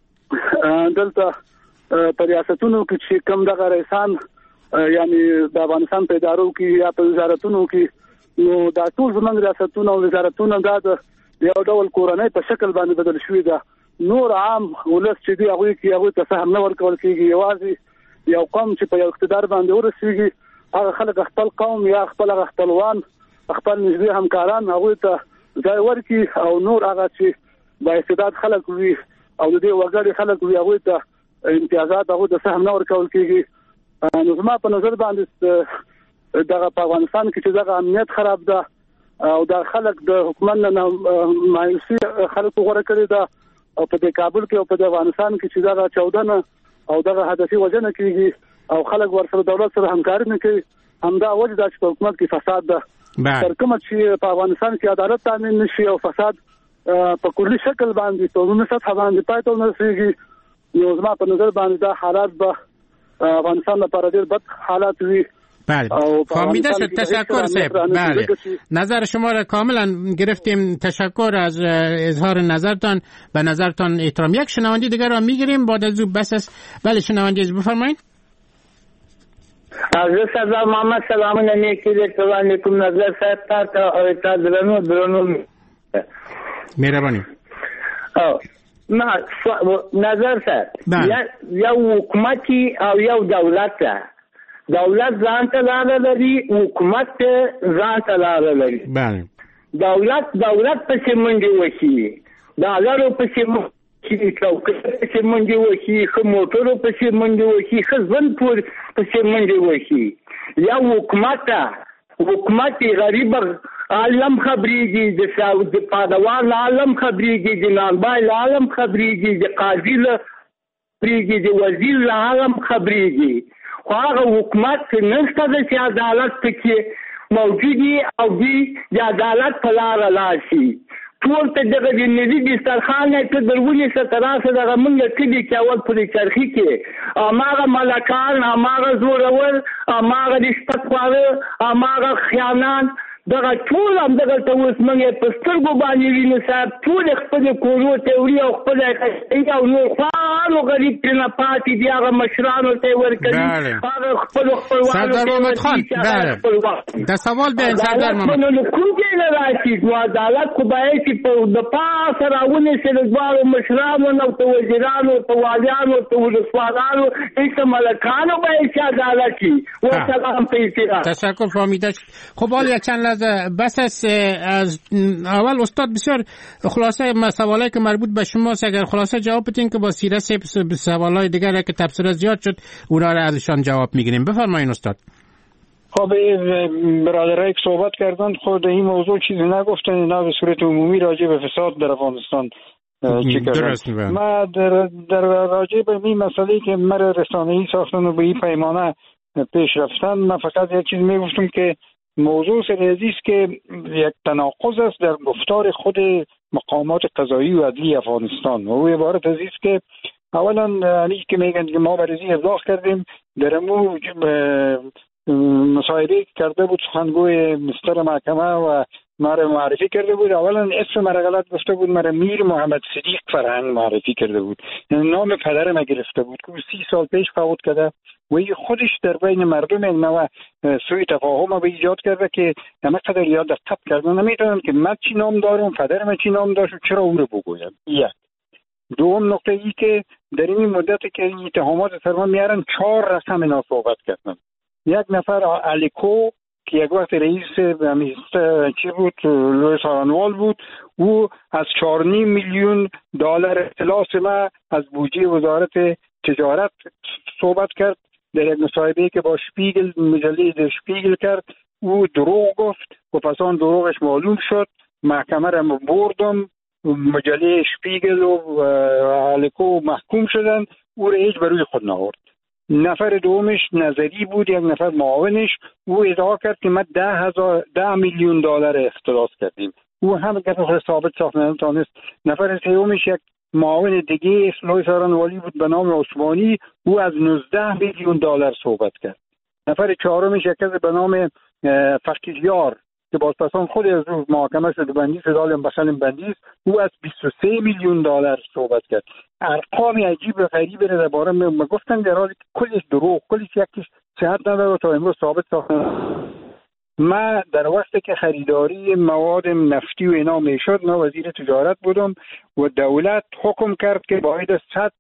Speaker 7: دلته په ریاستونو کې چې کوم دغه رئیسان یعنې د افغانستان په ادارو کې یا په وزارتونو کې نو دا ټول زموږ ریاستونه او وزارتونه دا د یو ډول کورنۍ په شکل باندې بدل شوي ده. نور عام ولس چې دی هغوی ته سهم نه ورکول کېږي. یوازې یو قوم چې په یو اقتدار باندې ورسېږي هغه خلک خپل قوم یا خپل خپلوان خپل نږدې همکاران هغوی ته ځای ورکړي او نور هغه چې با استعداد خلک وي او د دې وګړي خلک وي هغوی ته امتیازات هغوی ته سهم نه ورکول کېږي. نو زما په نظر باندې دغه په افغانستان کې چې دغه امنیت خراب ده او دا خلک د حکومت نه مایوسي خلکو غوره کړې ده او په دې کابل کې او په افغانستان کې چې دغه 14 او دغه هدفي وجنه کېږي او خلک ورسره دولت سره همکاري نه کوي. همدا وجه ده چې په حکومت کې فساد ده. تر کومه چې په افغانستان کې عدالت تامین نشي او فساد په کلي شکل باندې په عمومي سطح باندې پای ته نه رسېږي نو زما په نظر باندې دا حالات به افغانستان لپاره ډېر بد حالات وي.
Speaker 2: بله فهمیده شد. تشکر صاحب. بله نظر شما را کاملا گرفتیم. تشکر از اظهار نظرتان. به نظرتان احترام. یک شنونده دیگر را میگیریم بعد از او بس است. بله شنونده بفرمایید.
Speaker 8: زه سردار محمد سلامونه نیکی درته وړاندې کوم نظر صاحب ته او تا درنو
Speaker 2: مهرباني.
Speaker 8: نظر صاحب یو حکومتي او یو دولت ده. دولت ځان ته لاره لري، حکومت ځان ته لاره لري.
Speaker 2: بله
Speaker 8: دولت پسې منډې وهي، ډالرو پسې منډې چوکۍ پسې منډې وهي، ښه موټرو پسې منډې وهي، ښه ژوند پسې منډې وهي. یا حکومت غریب عالم خبرېږي، د پادوال عالم خبرېږي، د نانبایل عالم خبرېږي، د قاضي خبرېږي، د وزیر عالم خبرېږي. خو هغه حکومت نشته ده چې عدالت پکې موجود وي او دوی د عدالت په لاره لاړ شي. ټول ته دغه د ملي دسترخوان نه ته در ونیسه ته راسه دغه موږ کلي کې اول پورې چرخي کې هماغه ملکان، هماغه زورور، هماغه رشوتخواره، هماغه خیانان دغه ټول همدغه ته اوس موږ په سترګو باندې وینو صاحب. ټول خپل کورو ته وړي او خپل او نور خپل غریب ترې نه پاتې دي. هغه مشرانو ته ورکوي، هغه خپل
Speaker 2: سردار محمد خان. بله د سوال به سردار محمد
Speaker 8: کوم ځای نه راشي نو عدالت خو باید چې په د پاسه راونیسي د دواړو مشرانو نه ته وزیرانو ته والیانو ته ولسوالانو هیڅ ملکانو باید چې عدالت شي. وسلام په احترام.
Speaker 2: تشکر فهمیده. خب حالا یک چند لحظه بس از اول استاد بسیار خلاصه سوالایی که مربوط به شماست اگر خلاصه جواب بدین که با سیره سوالای دیگر که تفسیر زیاد شد اونا را ازشان جواب میگیریم. بفرمایید استاد.
Speaker 4: خب برادرای که صحبت کردن خود این موضوع چیزی نگفتن، اینا به صورت عمومی راجع به فساد در افغانستان چی کردن. ما در راجع به این مسئله که مرا رسانه‌ای ساختن و به این پیمانه پیش رفتن، من فقط یک چیز میگفتم که موضوع سریعی است که یک تناقض است در گفتار خود مقامات قضایی و عدلی افغانستان و او عبارت از است که اولا علی که میگن که ما بررسی ابلاغ کردیم در امو مصاحبه کرده بود سخنگوی مستر محکمه و مرا معرفی کرده بود. اولا اسم مرا غلط گفته بود، مرا میر محمد صدیق فرهنگ معرفی کرده بود، نام پدرم گرفته بود که 30 سال پیش فوت کرده و این خودش در بین مردم این نوع سوء تفاهم به ایجاد کرده که همه قدر یاد دقت کردن نمیتونن که من چی نام دارم، پدرم چی نام داشت و چرا او رو بگویم. یک دوم نکته ای که در این مدت که این اتهامات سر ما میارن 4 رقم اینا صحبت کردن. یک نفر الیکو که یک وقت رئیس چی بود لوئیس آرانوال بود، او از 4.5 میلیون دلار اختلاس ما از بودجه وزارت تجارت صحبت کرد. در یک مصاحبه که با شپیگل مجله شپیگل کرد او دروغ گفت و پس آن دروغش معلوم شد، محکمه را بردم، مجله شپیگل و الیکو محکوم شدن، او را هیچ بروی خود نآورد. نفر دومش نظری بود، یک نفر معاونش، او ادعا کرد که ما 10 میلیون دلار اختلاس کردیم، او هم که ثابت ساخت نتونست. نفر سومش یک معاون دیگه لوئیس آرانوالی بود به نام عثمانی، او از 19 میلیون دلار صحبت کرد. نفر چهارمش یک کس به نام فقیریار که بازپسان خود از محاکمه شده بندی سدالم بخلم بندیست، او از 23 میلیون دلار صحبت کرد. ارقام عجیب و غریب را درباره ما گفتن در حالی که کلش دروغ، کلش یکیش صحت نداره تا امروز ثابت ساختن. ما در وقتی که خریداری مواد نفتی و اینا میشد، من وزیر تجارت بودم و دولت حکم کرد که باید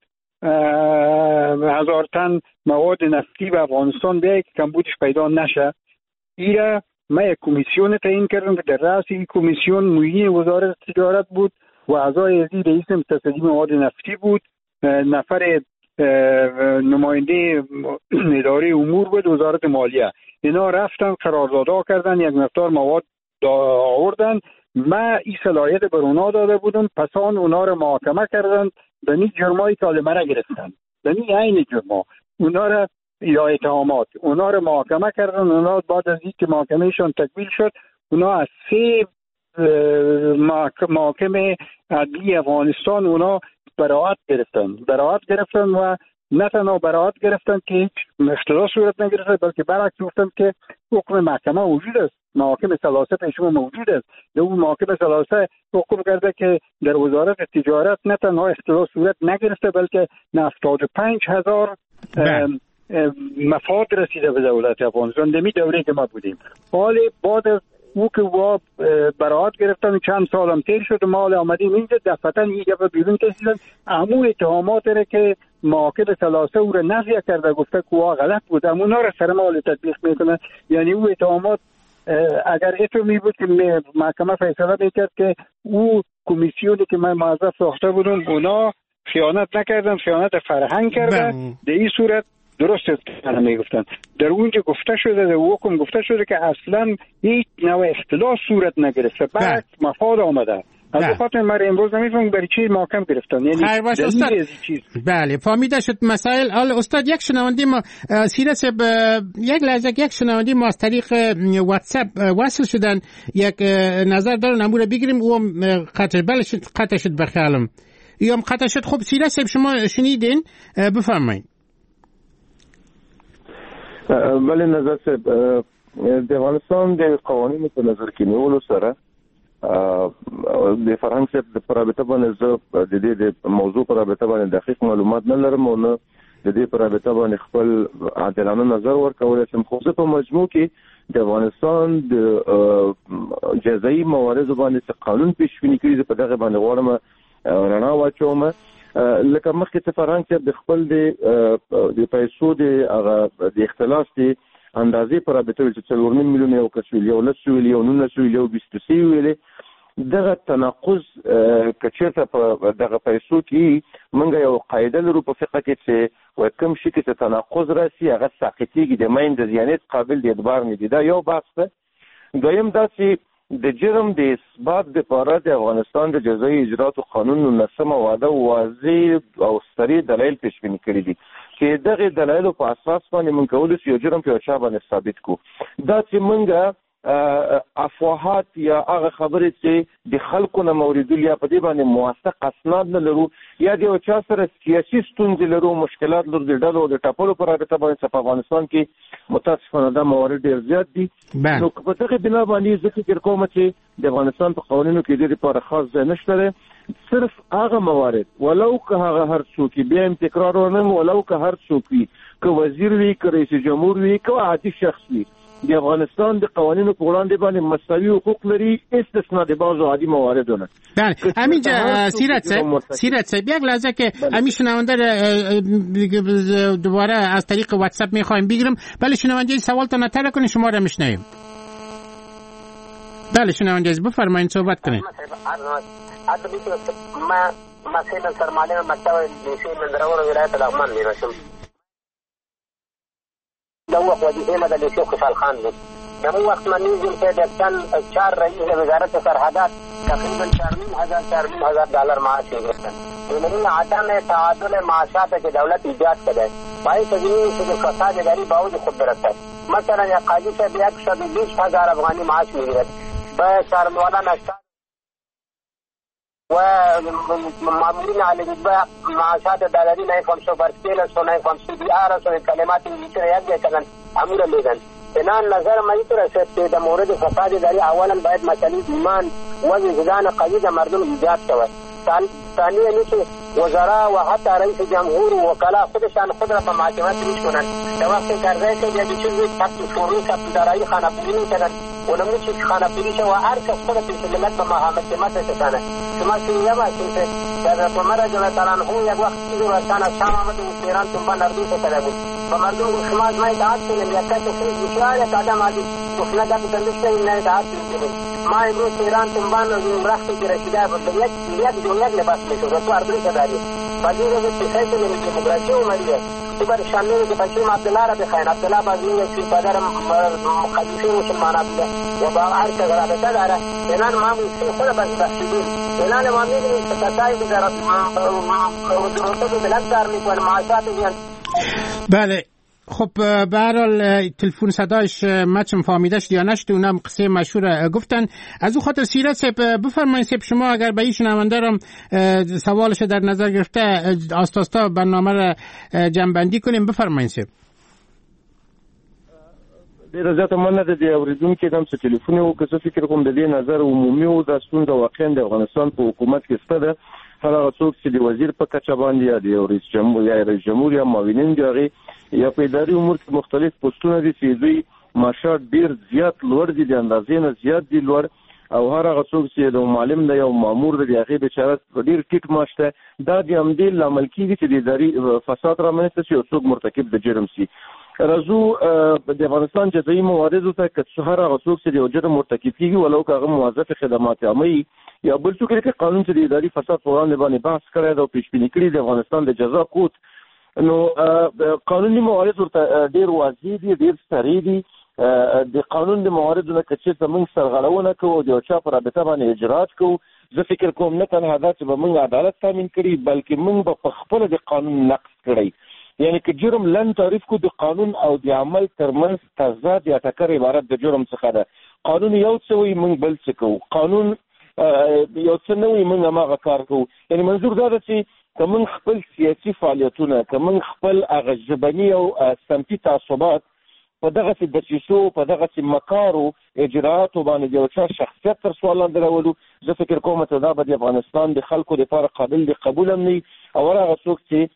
Speaker 4: 100,000 تن مواد نفتی به افغانستان بیاید که کمبودش پیدا نشه. ایره ما یک کمیسیون تعیین کردم که در رأس این کمیسیون معین وزارت تجارت بود و اعضای ازی رئیس متصدی مواد نفتی بود، نفر نماینده اداره امور بود وزارت مالیه. اینا رفتن قراردادها کردن، یک مقدار مواد آوردن، ما این صلاحیت بر اونا داده بودم، پس اونا رو محاکمه کردن به این جرمایی که حال مرا گرفتن، به این عین جرما اونا رو یا اتهامات اونا رو محاکمه کردن. اونا بعد از اینکه محاکمهشون تکمیل شد، اونا از 3 محاکمه عدلی افغانستان اونا براءت گرفتن و نه تنها براءت گرفتن که هیچ اختلاس صورت نگرفته، بلکه برعکس گفتن که حکم محکمه موجود است، محاکم ثلاثه پیشون موجود است. در اون محاکم ثلاثه حکم کرده که در وزارت تجارت نه تنها اختلاس صورت نگرفته بلکه 95,000 مفاد رسیده به دولت افغانستان در دوره که ما بودیم. حال بعد از او که براعت گرفتن چند سالم تیر شد، ما آمدیم اینجا دفعتا این دفعه بیرون کشیدن همون اتهامات را که محاکم ثلاثه او را نفی کرده، گفته که غلط بود، همونا را سر ما تطبیق میکنن. یعنی او اتهامات اگر اتهامی بود که محکمه فیصله میکرد که او کمیسیونی که من موظف ساخته بودم اونا خیانت نکردن، خیانت فرهنگ کردن، در این صورت درست است میگفتن. در اونجا گفته شده، در حکم گفته شده که اصلا هیچ نوع اختلاس صورت نگرفته، بعد مفاد آمده. از خاطر من امروز نمیفهمم برای چی محکم گرفتن. یعنی
Speaker 2: بله فهمیده شد مسائل. حالا استاد یک شنونده ما سیرس یک لحظه یک شنونده ما از طریق واتساپ وصل شدن، یک نظر دارن امور بگیریم. او قطع شد بخیالم یا قطع شد. خب سیرس شما شنیدین، بفرمایید.
Speaker 5: بله نظر صاحب، د افغانستان د قوانینو په نظر کې نیولو سره د فرهنګ صاحب په رابطه باندې زه د دې د موضوع په رابطه باندې دقیق معلومات نه لرم او نه د دې په رابطه باندې خپل عادلانه نظر ورکولی شم. خو زه په مجموع کې د افغانستان د جزایي مواردو باندې څه قانون پیشبیني کړي، زه په دغه باندې غواړم رڼا واچوم. لکه مخکې څه فرهنګ صاحب د خپل د پیسو د اختلاس د اندازې په رابطه چې 4 میلیون یو کس ویل، یو 10 ویل، یو 19 ویل، یو 23 ویل، دغه تناقض کچېرته په دغه پیسو کې موږ یو قاعده لرو په فقه کې چې کوم شي کې چې تناقض راسي هغه ساقطېږي د مین د زیانت قابل د اعتبار نه دي. دا یو بحث ده. دویم دا چې د جرم د اثبات لپاره د افغانستان د جزایي اجراتو قانون 19 ماده واضح او صریح دلایل پیش بینی کړي دي چې دغه دلایل په اساس باندې موږ کولای شو جرم په چا باندې ثابت کو. دا چې موږ افواهات یا هغه خبرې چې د خلکو نه موریدل یا په دې باندې موثق اسناد نه لرو یا د چا سره سیاسي ستونزې لرو مشکلات لرو د ډلو د ټاپلو پر اړه باندې په افغانستان کې متاسفانه دا موارد ډېر زیات دي. نو په دغه بنا باندې زه فکر کوم چې د افغانستان په قوانینو کې د لپاره خاص ځای نشته دی. صرف هغه موارد ولو که هغه هر څوک بیا هم تکرار ونم ولو که هر څوک وي که وزیر وي که رئیس جمهور وي که عادي شخص وي د افغانستان د قوانینو په وړاندې باندې مساوي حقوق لري استثنا د بعضو عادي مواردونه.
Speaker 2: بله همینجا سیرت صاحب یک لحظه که همین شنونده دوباره از طریق واتساپ میخوایم بگیرم. بله شنونده سوالتان اطلاع کنید شما را میشنویم. بله شنونده بفرمایید صحبت کنید.
Speaker 9: ما مسئله سرمایه مکتب لیسه مندرور ولایت لغمان میرسم. دو وقت وظیفه مدرسه خوشحال خان بود. دمو وقت من نیزم که دکتن 4 رئیس وزارت سرحدات تقریبا 4,000 $4,000 معاش میگرفتن. این عدم تعادل معاشات که دولت ایجاد کرده باعث این شده فساد اداری باوجود خود برسد. مثلا یک قاضی صاحب 120,000 افغانی معاش میگیرد به سرموالا نشتر و معمولین علیه معاشات دلاری نایفامسو برسکیلس و نایفامسو بیارس و کلمات میتونه یک دیگه امور لیدن. بنان نظر ما اینطور است که در مورد فساد اداری اولا باید مسئله ایمان و وجدان قوی در مردم ایجاد شود. ثانیا نیست وزرا و حتی رئیس جمهور و وکلا خودشان خود را به محاکمه پیش کنند. در وقت کرده که یکی چیزی ثبت فروش ثبت دارایی خانه‌پوری کنند و نمی چیز خانه‌پوری شد و هر کس خود پیش ملت به محاکمه رسانه. شما شنیده باشید که در عمر رضی الله تعالی عنه یک وقت چیزی رسانه شام آمد و ایران تنبا نردو شده بود و مردم شما از ما اطاعت کنیم یک کس خیلی بسیار یک آدم عادی گفتنه که بسندشته این اطاعت کنیم. ما امروز ایران تنبا رختی که رسیده بود یک لباس میشود و تو اردوی داری وزیر اقتصاد دموکراسی اومده تو بر شامل که بچه‌م عبدالله را بخواین عبدالله بازمی که پدر خلیفه مسلمان بوده و با هر چه رابطه داره اینان ما مسلم خود بس بخشیدیم اینان ما می‌بینیم که تسایی که در روزه بلند دار می‌کنه معاشات میان.
Speaker 2: بله خب به هر حال تلفن صداش مچم فهمیدش یا نشد اونم قصه مشهور گفتن. از او خاطر سیرت صاحب بفرمایید صاحب شما اگر به این شنونده رم سوالش در نظر گرفته آستاستا برنامه را جمع‌بندی کنیم بفرمایید صاحب.
Speaker 5: ډیره زیاته مننه د اوریدونکو دم څه ټلیفون او که څه فکر کوم د دې نظر عمومي او د ستونزه واقعا د افغانستان په حکومت کې ستاسو ده. هغه څوک چې د وزیر په کچه باندې یا د رئیس جمهور یا معاونین دی یا په اداري امور کې مختلف پوسټونه دي چې دوی معاشات ډیر زیات لوړ دي د اندازې نه زیات دي لوړ او هر هغه څوک چې د معلم دی او مامور دی هغه بیچاره ډیر ټیټ معاش ته دا د عمدي لامل کیږي چې د اداري فساد رامنځته شي او څوک مرتکب د جرم شي. راځو د افغانستان جزایي مواردو ته که هر هغه څوک چې د جرم مرتکب کیږي ولو که هغه موظف خدمات عامه یا بل څوک چې قانون چې د اداري فساد په وړاندې باندې بحث کړی دا پیش بینی کړی د افغانستان د جزا کود نو قانوني موارد ورته ډیر واضح دي ډیر صریح دي. د قانون د مواردو نه کچې زموږ سرغړونه کوو د چا پر رابطه باندې اجرات کوو زه فکر کوم نه تنها دا چې به موږ عدالت تامین کړي بلکې موږ به په خپله د قانون نقض کړی یعنی که جرم لن تعریف کو د قانون او د عمل ترمنځ تضاد یا ټکر عبارت د جرم څخه ده. قانون یو څه وایي موږ بل څه کوو قانون یو څه نه وایي موږ هماغه کار کوو. یعنی منظور دا ده چې که موږ خپل سیاسي فعالیتونه که موږ خپل هغه ژبني او سمتي تعصبات په دغسې دسیسو په دغسې مکارو اجرااتو باندې د یو چا شخصیت تر سوال لاندې راولو زه فکر کوم چې دا به د افغانستان د خلکو دپاره قابل د قبول هم نه وي او هر هغه څوک چې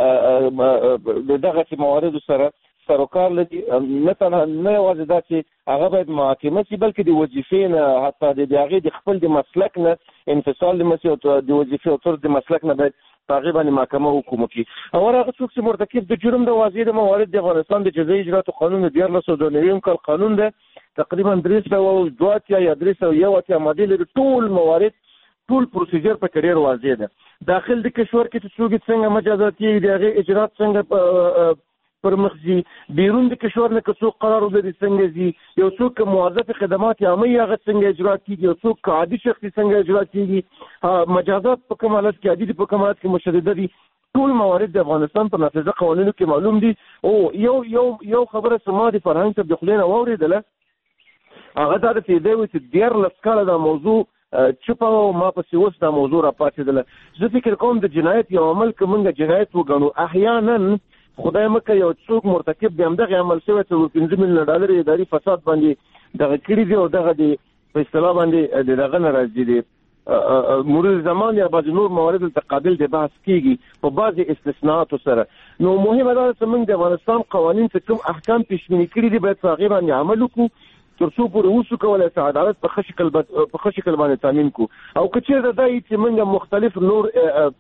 Speaker 5: د دغسې مواردو سره سروکار لري نه تنها نه یوازې دا چې هغه باید محاکمه شي بلکې د وظیفې نه حتی د هغې د خپل د مسلک نه انفصال لمسي او د وظیفې او طرز د مسلک نه باید په هغې باندې محکمه حکم وکړي. او هر هغه څوک چې مرتکب د جرم د واضح د موارد د افغانستان د جزایي اجراتو قانون د 1992 کال قانون ده تقریبا 302 یا 301 ماده لري. ټول موارد ټول پروسیجر په ډیر واضح ده. داخل د کشور کې څوک څنګه مجازاتي دي، هغه اجرات څنګه پر مخزي، بیرون د کشور نه څوک قرار ولري څنګه زی، یو څوک موظف خدمات عامه هغه څنګه اجرا کیږي، یو څوک عادي شخصي څنګه اجرا کیږي، مجازات په کوم حالت کې عادي په کوم حالت کې مشدده دي. ټول موارد د افغانستان په نافذه قوانینو کې معلوم دي. او یو خبره سما دي فرهنګ ته د خلینو اوریدله، هغه دا چې د 14 کاله دا موضوع چپا او ما په سیوس دا موضوع را پاتېدله. زه فکر کوم د جنایت یو عمل کومه جنایت وګڼو، احیانا خدای مکه یو څوک مرتکب دی همدغه عمل شوی ته 15 میلیون ډالر اداري فساد باندې دغه کړي دي او دغه دی په اصطلاح باندې دغه نه راځي دي مرور زمان یا بعض نور موارد ته قابل دی بحث کیږي په بعض استثناءات سره. نو مهمه ده چې موږ د افغانستان قوانین څخه کوم احکام پیشبینی کړي دي باید هغه باندې عمل وکړو تر څو پورې وسو کولای چې عدالت په خشکل باندې تامین کو. او که چیرې دا چې موږ مختلف نور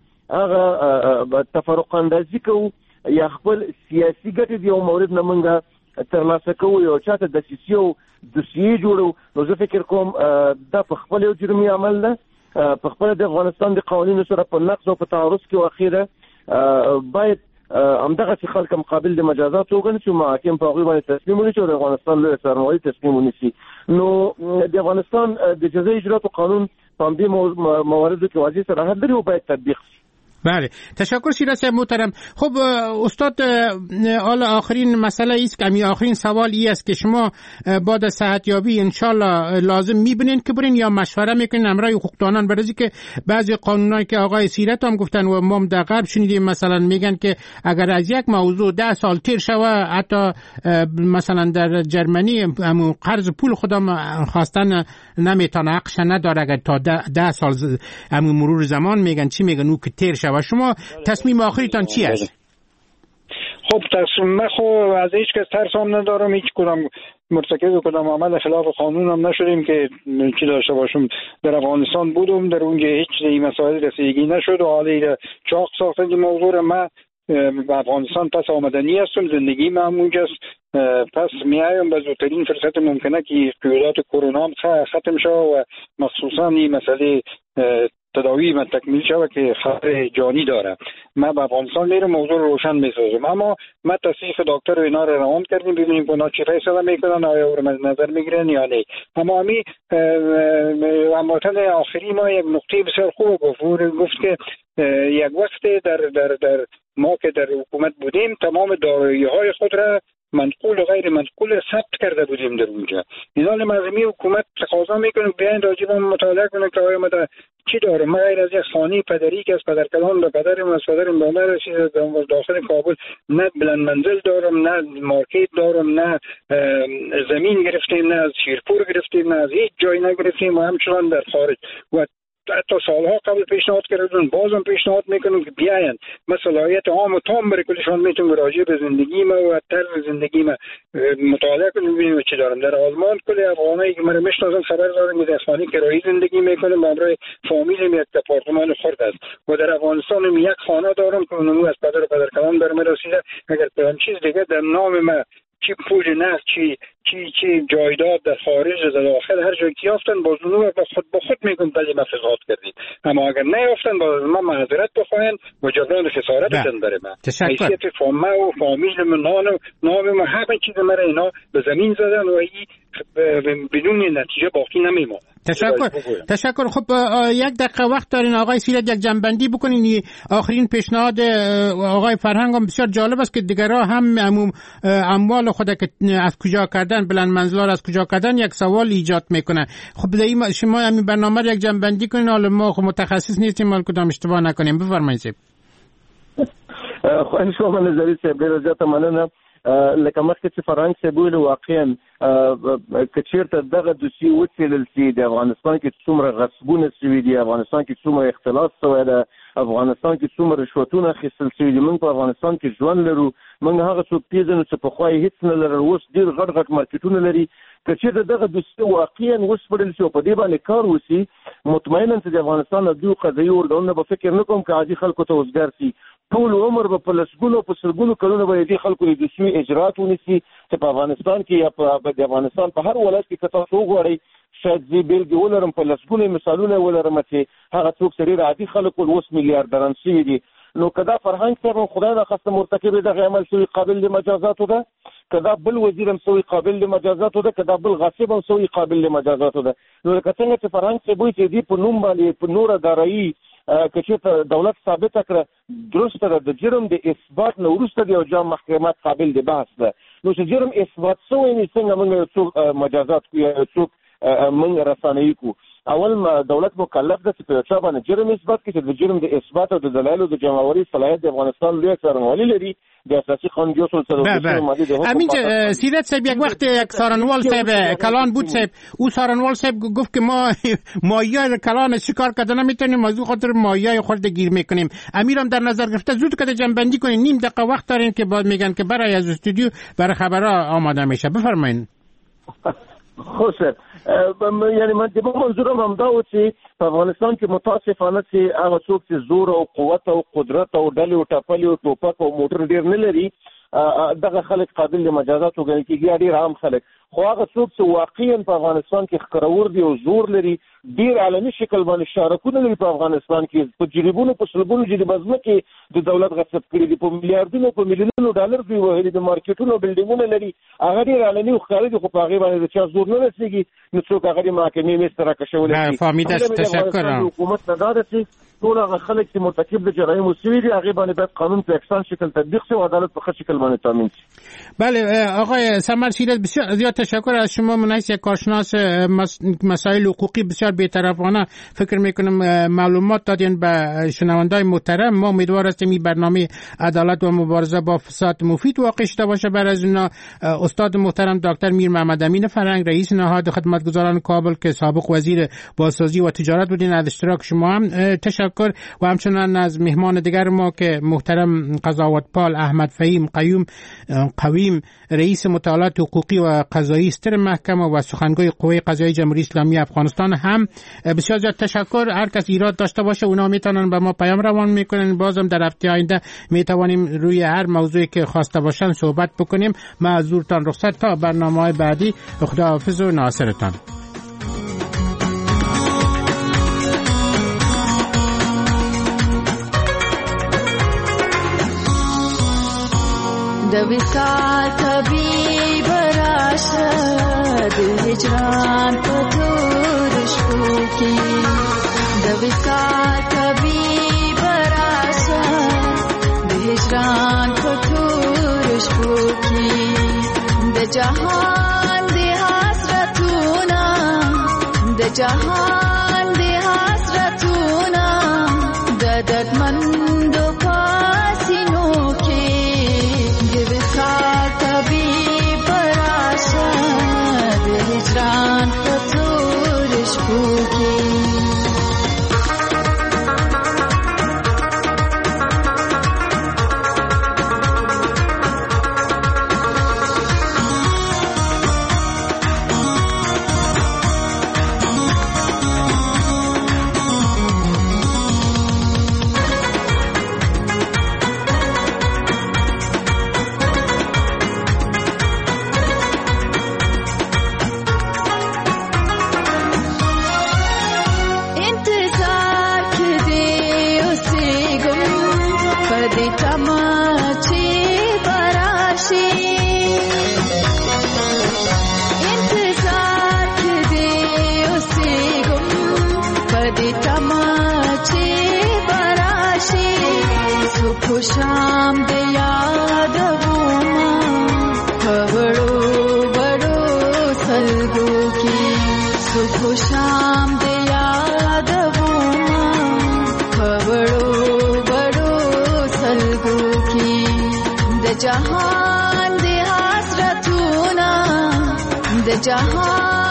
Speaker 5: هغه تفرق اندازي کوو یا خپل سیاسي ګټې دی او مورد نه منګه ترلاسه کوو یو چاته د سیاسيو دوسیې جوړو، نو زه فکر کوم دا په خپل یو جرمي عمل ده، په خپل د افغانستان د قوانینو سره په نقض او په تعارض کې واخیره باید همدغه چې خلک مقابل د مجازات وګڼي چې محاکم په هغوی باندې تصمیم ونیسي او د افغانستان لویه څارنوالي تصمیم ونیسي. نو د افغانستان د جزایي اجراتو قانون په همدې مواردو کې واضح صراحت لري او باید تطبیق شي.
Speaker 2: بله، تشکر شیراز محترم. خب استاد، حالا آخرین مسئله است که آخرین سوال ای است که شما بعد از صحتیابی انشالله لازم میبینین که برین یا مشوره میکنین امرای حقوقدانان؟ برای که بعضی قانونایی که آقای سیرت هم گفتن و ما در غرب شنیدیم مثلا میگن که اگر از یک موضوع 10 سال تیر شوه، حتی مثلا در جرمنی همون قرض پول خودم خواستن نمیتونه، حقش نداره اگر تا 10 سال همون مرور زمان میگن چی میگن او که تیر شوه. شما تصمیم آخریتان چی است؟
Speaker 4: خب تصمیم خو از هیچ کس ترسم ندارم، هیچ کدام مرتکب کدام عمل خلاف قانون هم نشدیم که چی داشته باشم. در افغانستان بودم، در اونجا هیچ این مسائل رسیدگی نشد و حالی چاق ساخته موضوع. ما به افغانستان پس آمدنی هستم، زندگی من اونجاست، پس میایم به زودترین فرصت ممکنه که قیودات کرونا ختم شد و مخصوصا این مسئله تداوی من تکمیل شود که خطر جانی داره. من به افغانستان میرم، موضوع روشن میسازم، اما ما تصحیح دکتر و اینا رو روان کردیم ببینیم که اونا چی فیصله میکنن، آیا او رو نظر میگیرن یا نه. اما همین هموطن آخری ما یک نقطه بسیار خوب گفت که یک وقت در ما که در حکومت بودیم تمام دارایی های خود را منقول و غیر منقول ثبت کرده بودیم در اونجا. اینا لازمی حکومت تقاضا میکنه بیاین راجع به مطالعه کنه که آیا ما چی دارم. ما غیر از یک خانه پدری که از پدرکلان به پدرم از پدرم به من رسیده داخل کابل نه بلند منزل دارم، نه مارکت دارم، نه زمین گرفتیم، نه از شیرپور گرفتیم، نه از هیچ جایی نگرفتیم و همچنان در خارج و حتی سالها قبل پیشنهاد کردن، بازم پیشنهاد میکنم که بیاین ما صلاحیت عام و تام برای کلشان میتونم راجع به زندگی ما و طرز زندگی ما مطالعه کنیم ببینیم چی دارم. در آلمان کل افغانایی که من میشناسم خبر دارم که در خانه کرایی زندگی میکنم، برای فامیلم یک آپارتمان خرد است و در افغانستان یک خانه دارم که اونمو از پدر و پدرکلان برام رسیده. اگر به چیز دیگه در نام ما چی پول نقد چی جایداد در خارج و داخل هر جایی که یافتن باز اونو با خود میگن بله ما فساد کردیم، اما اگر نیافتن باز ما معذرت بخواین و جبران خسارت بدن برای من. حیثیت ما و فامیل من نام ما همه چیز مرا اینا به زمین زدن و بدون نتیجه باقی نمیمونه.
Speaker 2: تشکر. خب یک دقیقه وقت دارین آقای سیرت، یک جنبندی بکنین. آخرین پیشنهاد آقای فرهنگ هم بسیار جالب است که دیگرها هم اموال خود که از کجا کردن، بلند منزلار از کجا کردن، یک سوال ایجاد میکنه. خب شما همین برنامه یک جنبندی کنین، حالا ما متخصص نیستیم، مال کدام اشتباه نکنیم. بفرمایید.
Speaker 5: خو شما نظری صاحب ډیره زیاته مننه. لکه مخکې چې فرهنګ صاحب ویل واقعا که چېرته دغه دوسیې وڅېړل سي د افغانستان کې څومره غصبونه سوي دي، افغانستان کې څومره اختلاس سوی ده، افغانستان کې څومره رشوتونه اخیستل سوي دي، موږ په افغانستان کې ژوند لرو، موږ هغه څوک پیژنو چې پخوا یې هېڅ نه لرل، اوس ډېر غټ غټ مارکېټونه لري. که چېرته دغه دوسیې واقعا وسپړل شي او په دې باندې کار وشي، مطمئنا چې د افغانستان د دوی قضایي ارګانونه به فکر نه کوم که عادي خلکو ته وزګار سي. ټول عمر په لسګونو په سلګونو کلونو باندې دي خلکو د دوسمي اجرات ونیسي چې په افغانستان کې یا په افغانستان په هر ولایت کې کته څو غوړي شاید زی بیلګې ولرم په لسګونو مثالونه ولرم چې هغه څوک سړي عادي خلکو اوس میلیارډران شوي دي. نو کدا فرهنګ صاحب خدای نه خاصه مرتکب دغه عمل سوی قابل لمجازات ده، کدا بل وزیر هم سوی قابل لمجازات ده، کدا بل غاصب هم سوی قابل لمجازات ده. نو لکه څنګه چې فرهنګ صاحب چې دی په نوم باندې په نور دارایی کچې دولت ثابت کړ درسته ده د جرم د اثبات نو وروسته د جام محکمات قابل د بحث ده. نو چې جرم اثبات سوی نه څنګه موږ څوک مجازات کوي څوک موږ رسانه‌ای کو. اول ما دولت مکلف ده چې په چا باندې جرم اثبات کړي چې د جرم د اثبات او د دلایل او د جمعوري صلاحیت د افغانستان لوی څارنوالي لري د اساسي قانون 230
Speaker 2: همین سیرت صاحب یک وقت یک سارنوال صاحب کلان بود صاحب او سارنوال صاحب گفت که ما مایه کلان شکار کرده نمیتونیم از خاطر مایه خورده گیر میکنیم. امیرم در نظر گرفته زود کده جنبندی کنین، نیم دقیقه وقت دارین که بعد میگن که برای از استودیو برای خبرها آماده میشه. بفرمایید.
Speaker 5: خوشت یعنی من د منظورم هم دا و چې په افغانستان کې متاسفانه چې هغه څوک چې زور او قوت او قدرت او ډلې او ټپلې او ټوپک او موټر ډیر نه لري دغه خلک قابل لمجازات وګڼل کېږي، ډیر عام خلک. خو هغه څوک چې واقعا په افغانستان کې ښکرور دي او زور لري ډیر عالمي شکل باندې شارکونه لري په افغانستان کې په جریبونو په سلګونو جریبه ځمکې د دولت غصب کړي دي، په میلیارډونو په میلیونونو ډالر دوی وهلي د مارکیټونو بلډینګونه لري، هغه ډیر عالمي او ښکاري دي خو په هغې باندې د چا زور نه رسېږي نو څوک هغه د محکمې مېز ته راکشولی شي.
Speaker 2: فهمیده، تشکر.
Speaker 5: حکومت نه دا ده چې ټول هغه خلک چې مرتکب د جرایمو شوي دي هغې باندې باید قانون په یکسان شکل تطبیق شي و عدالت په ښه شکل باندې تامین شي.
Speaker 2: بله آقای سمر سیرت بسیار زیاد تشکر از شما. منیس یک کارشناس مسائل حقوقی بسیار بی‌طرفانه فکر میکنم معلومات دادین به شنوندای محترم. ما امیدوار هستیم این برنامه عدالت و مبارزه با فساد مفید واقع شده باشه. برای از اینا استاد محترم دکتر میر محمد امین فرنگ رئیس نهاد خدمتگزاران کابل که سابق وزیر بازسازی و تجارت بودین، از اشتراک شما هم تشکر و همچنان از مهمان دیگر ما که محترم قضاوتپال احمد فهیم قویم رئیس مطالعات حقوقی و قضایی ستر محکمه و سخنگوی قوه قضایی جمهوری اسلامی افغانستان هم بسیار زیاد تشکر. هر کس ایراد داشته باشه اونا میتونن به ما پیام روان میکنن. بازم در هفته آینده میتوانیم روی هر موضوعی که خواسته باشن صحبت بکنیم. معذورتان رخصت تا برنامه‌های بعدی. خداحافظ و ناصرتان.
Speaker 10: د وصال طبيب راشد هجران په تور شپو کې د وصال طبيب راشد هجران په تور شپو کې د جهان د حسرتونه د جهان د حسرتونه د دردمندو پاسینو کې طبيب راشد هجران په تور شپو کې شام د یاد وما خبرو بڑو سلگو کی صبح شام د یاد وما خبرو بڑو سلگو کی د جهان د حسرتونه د جهان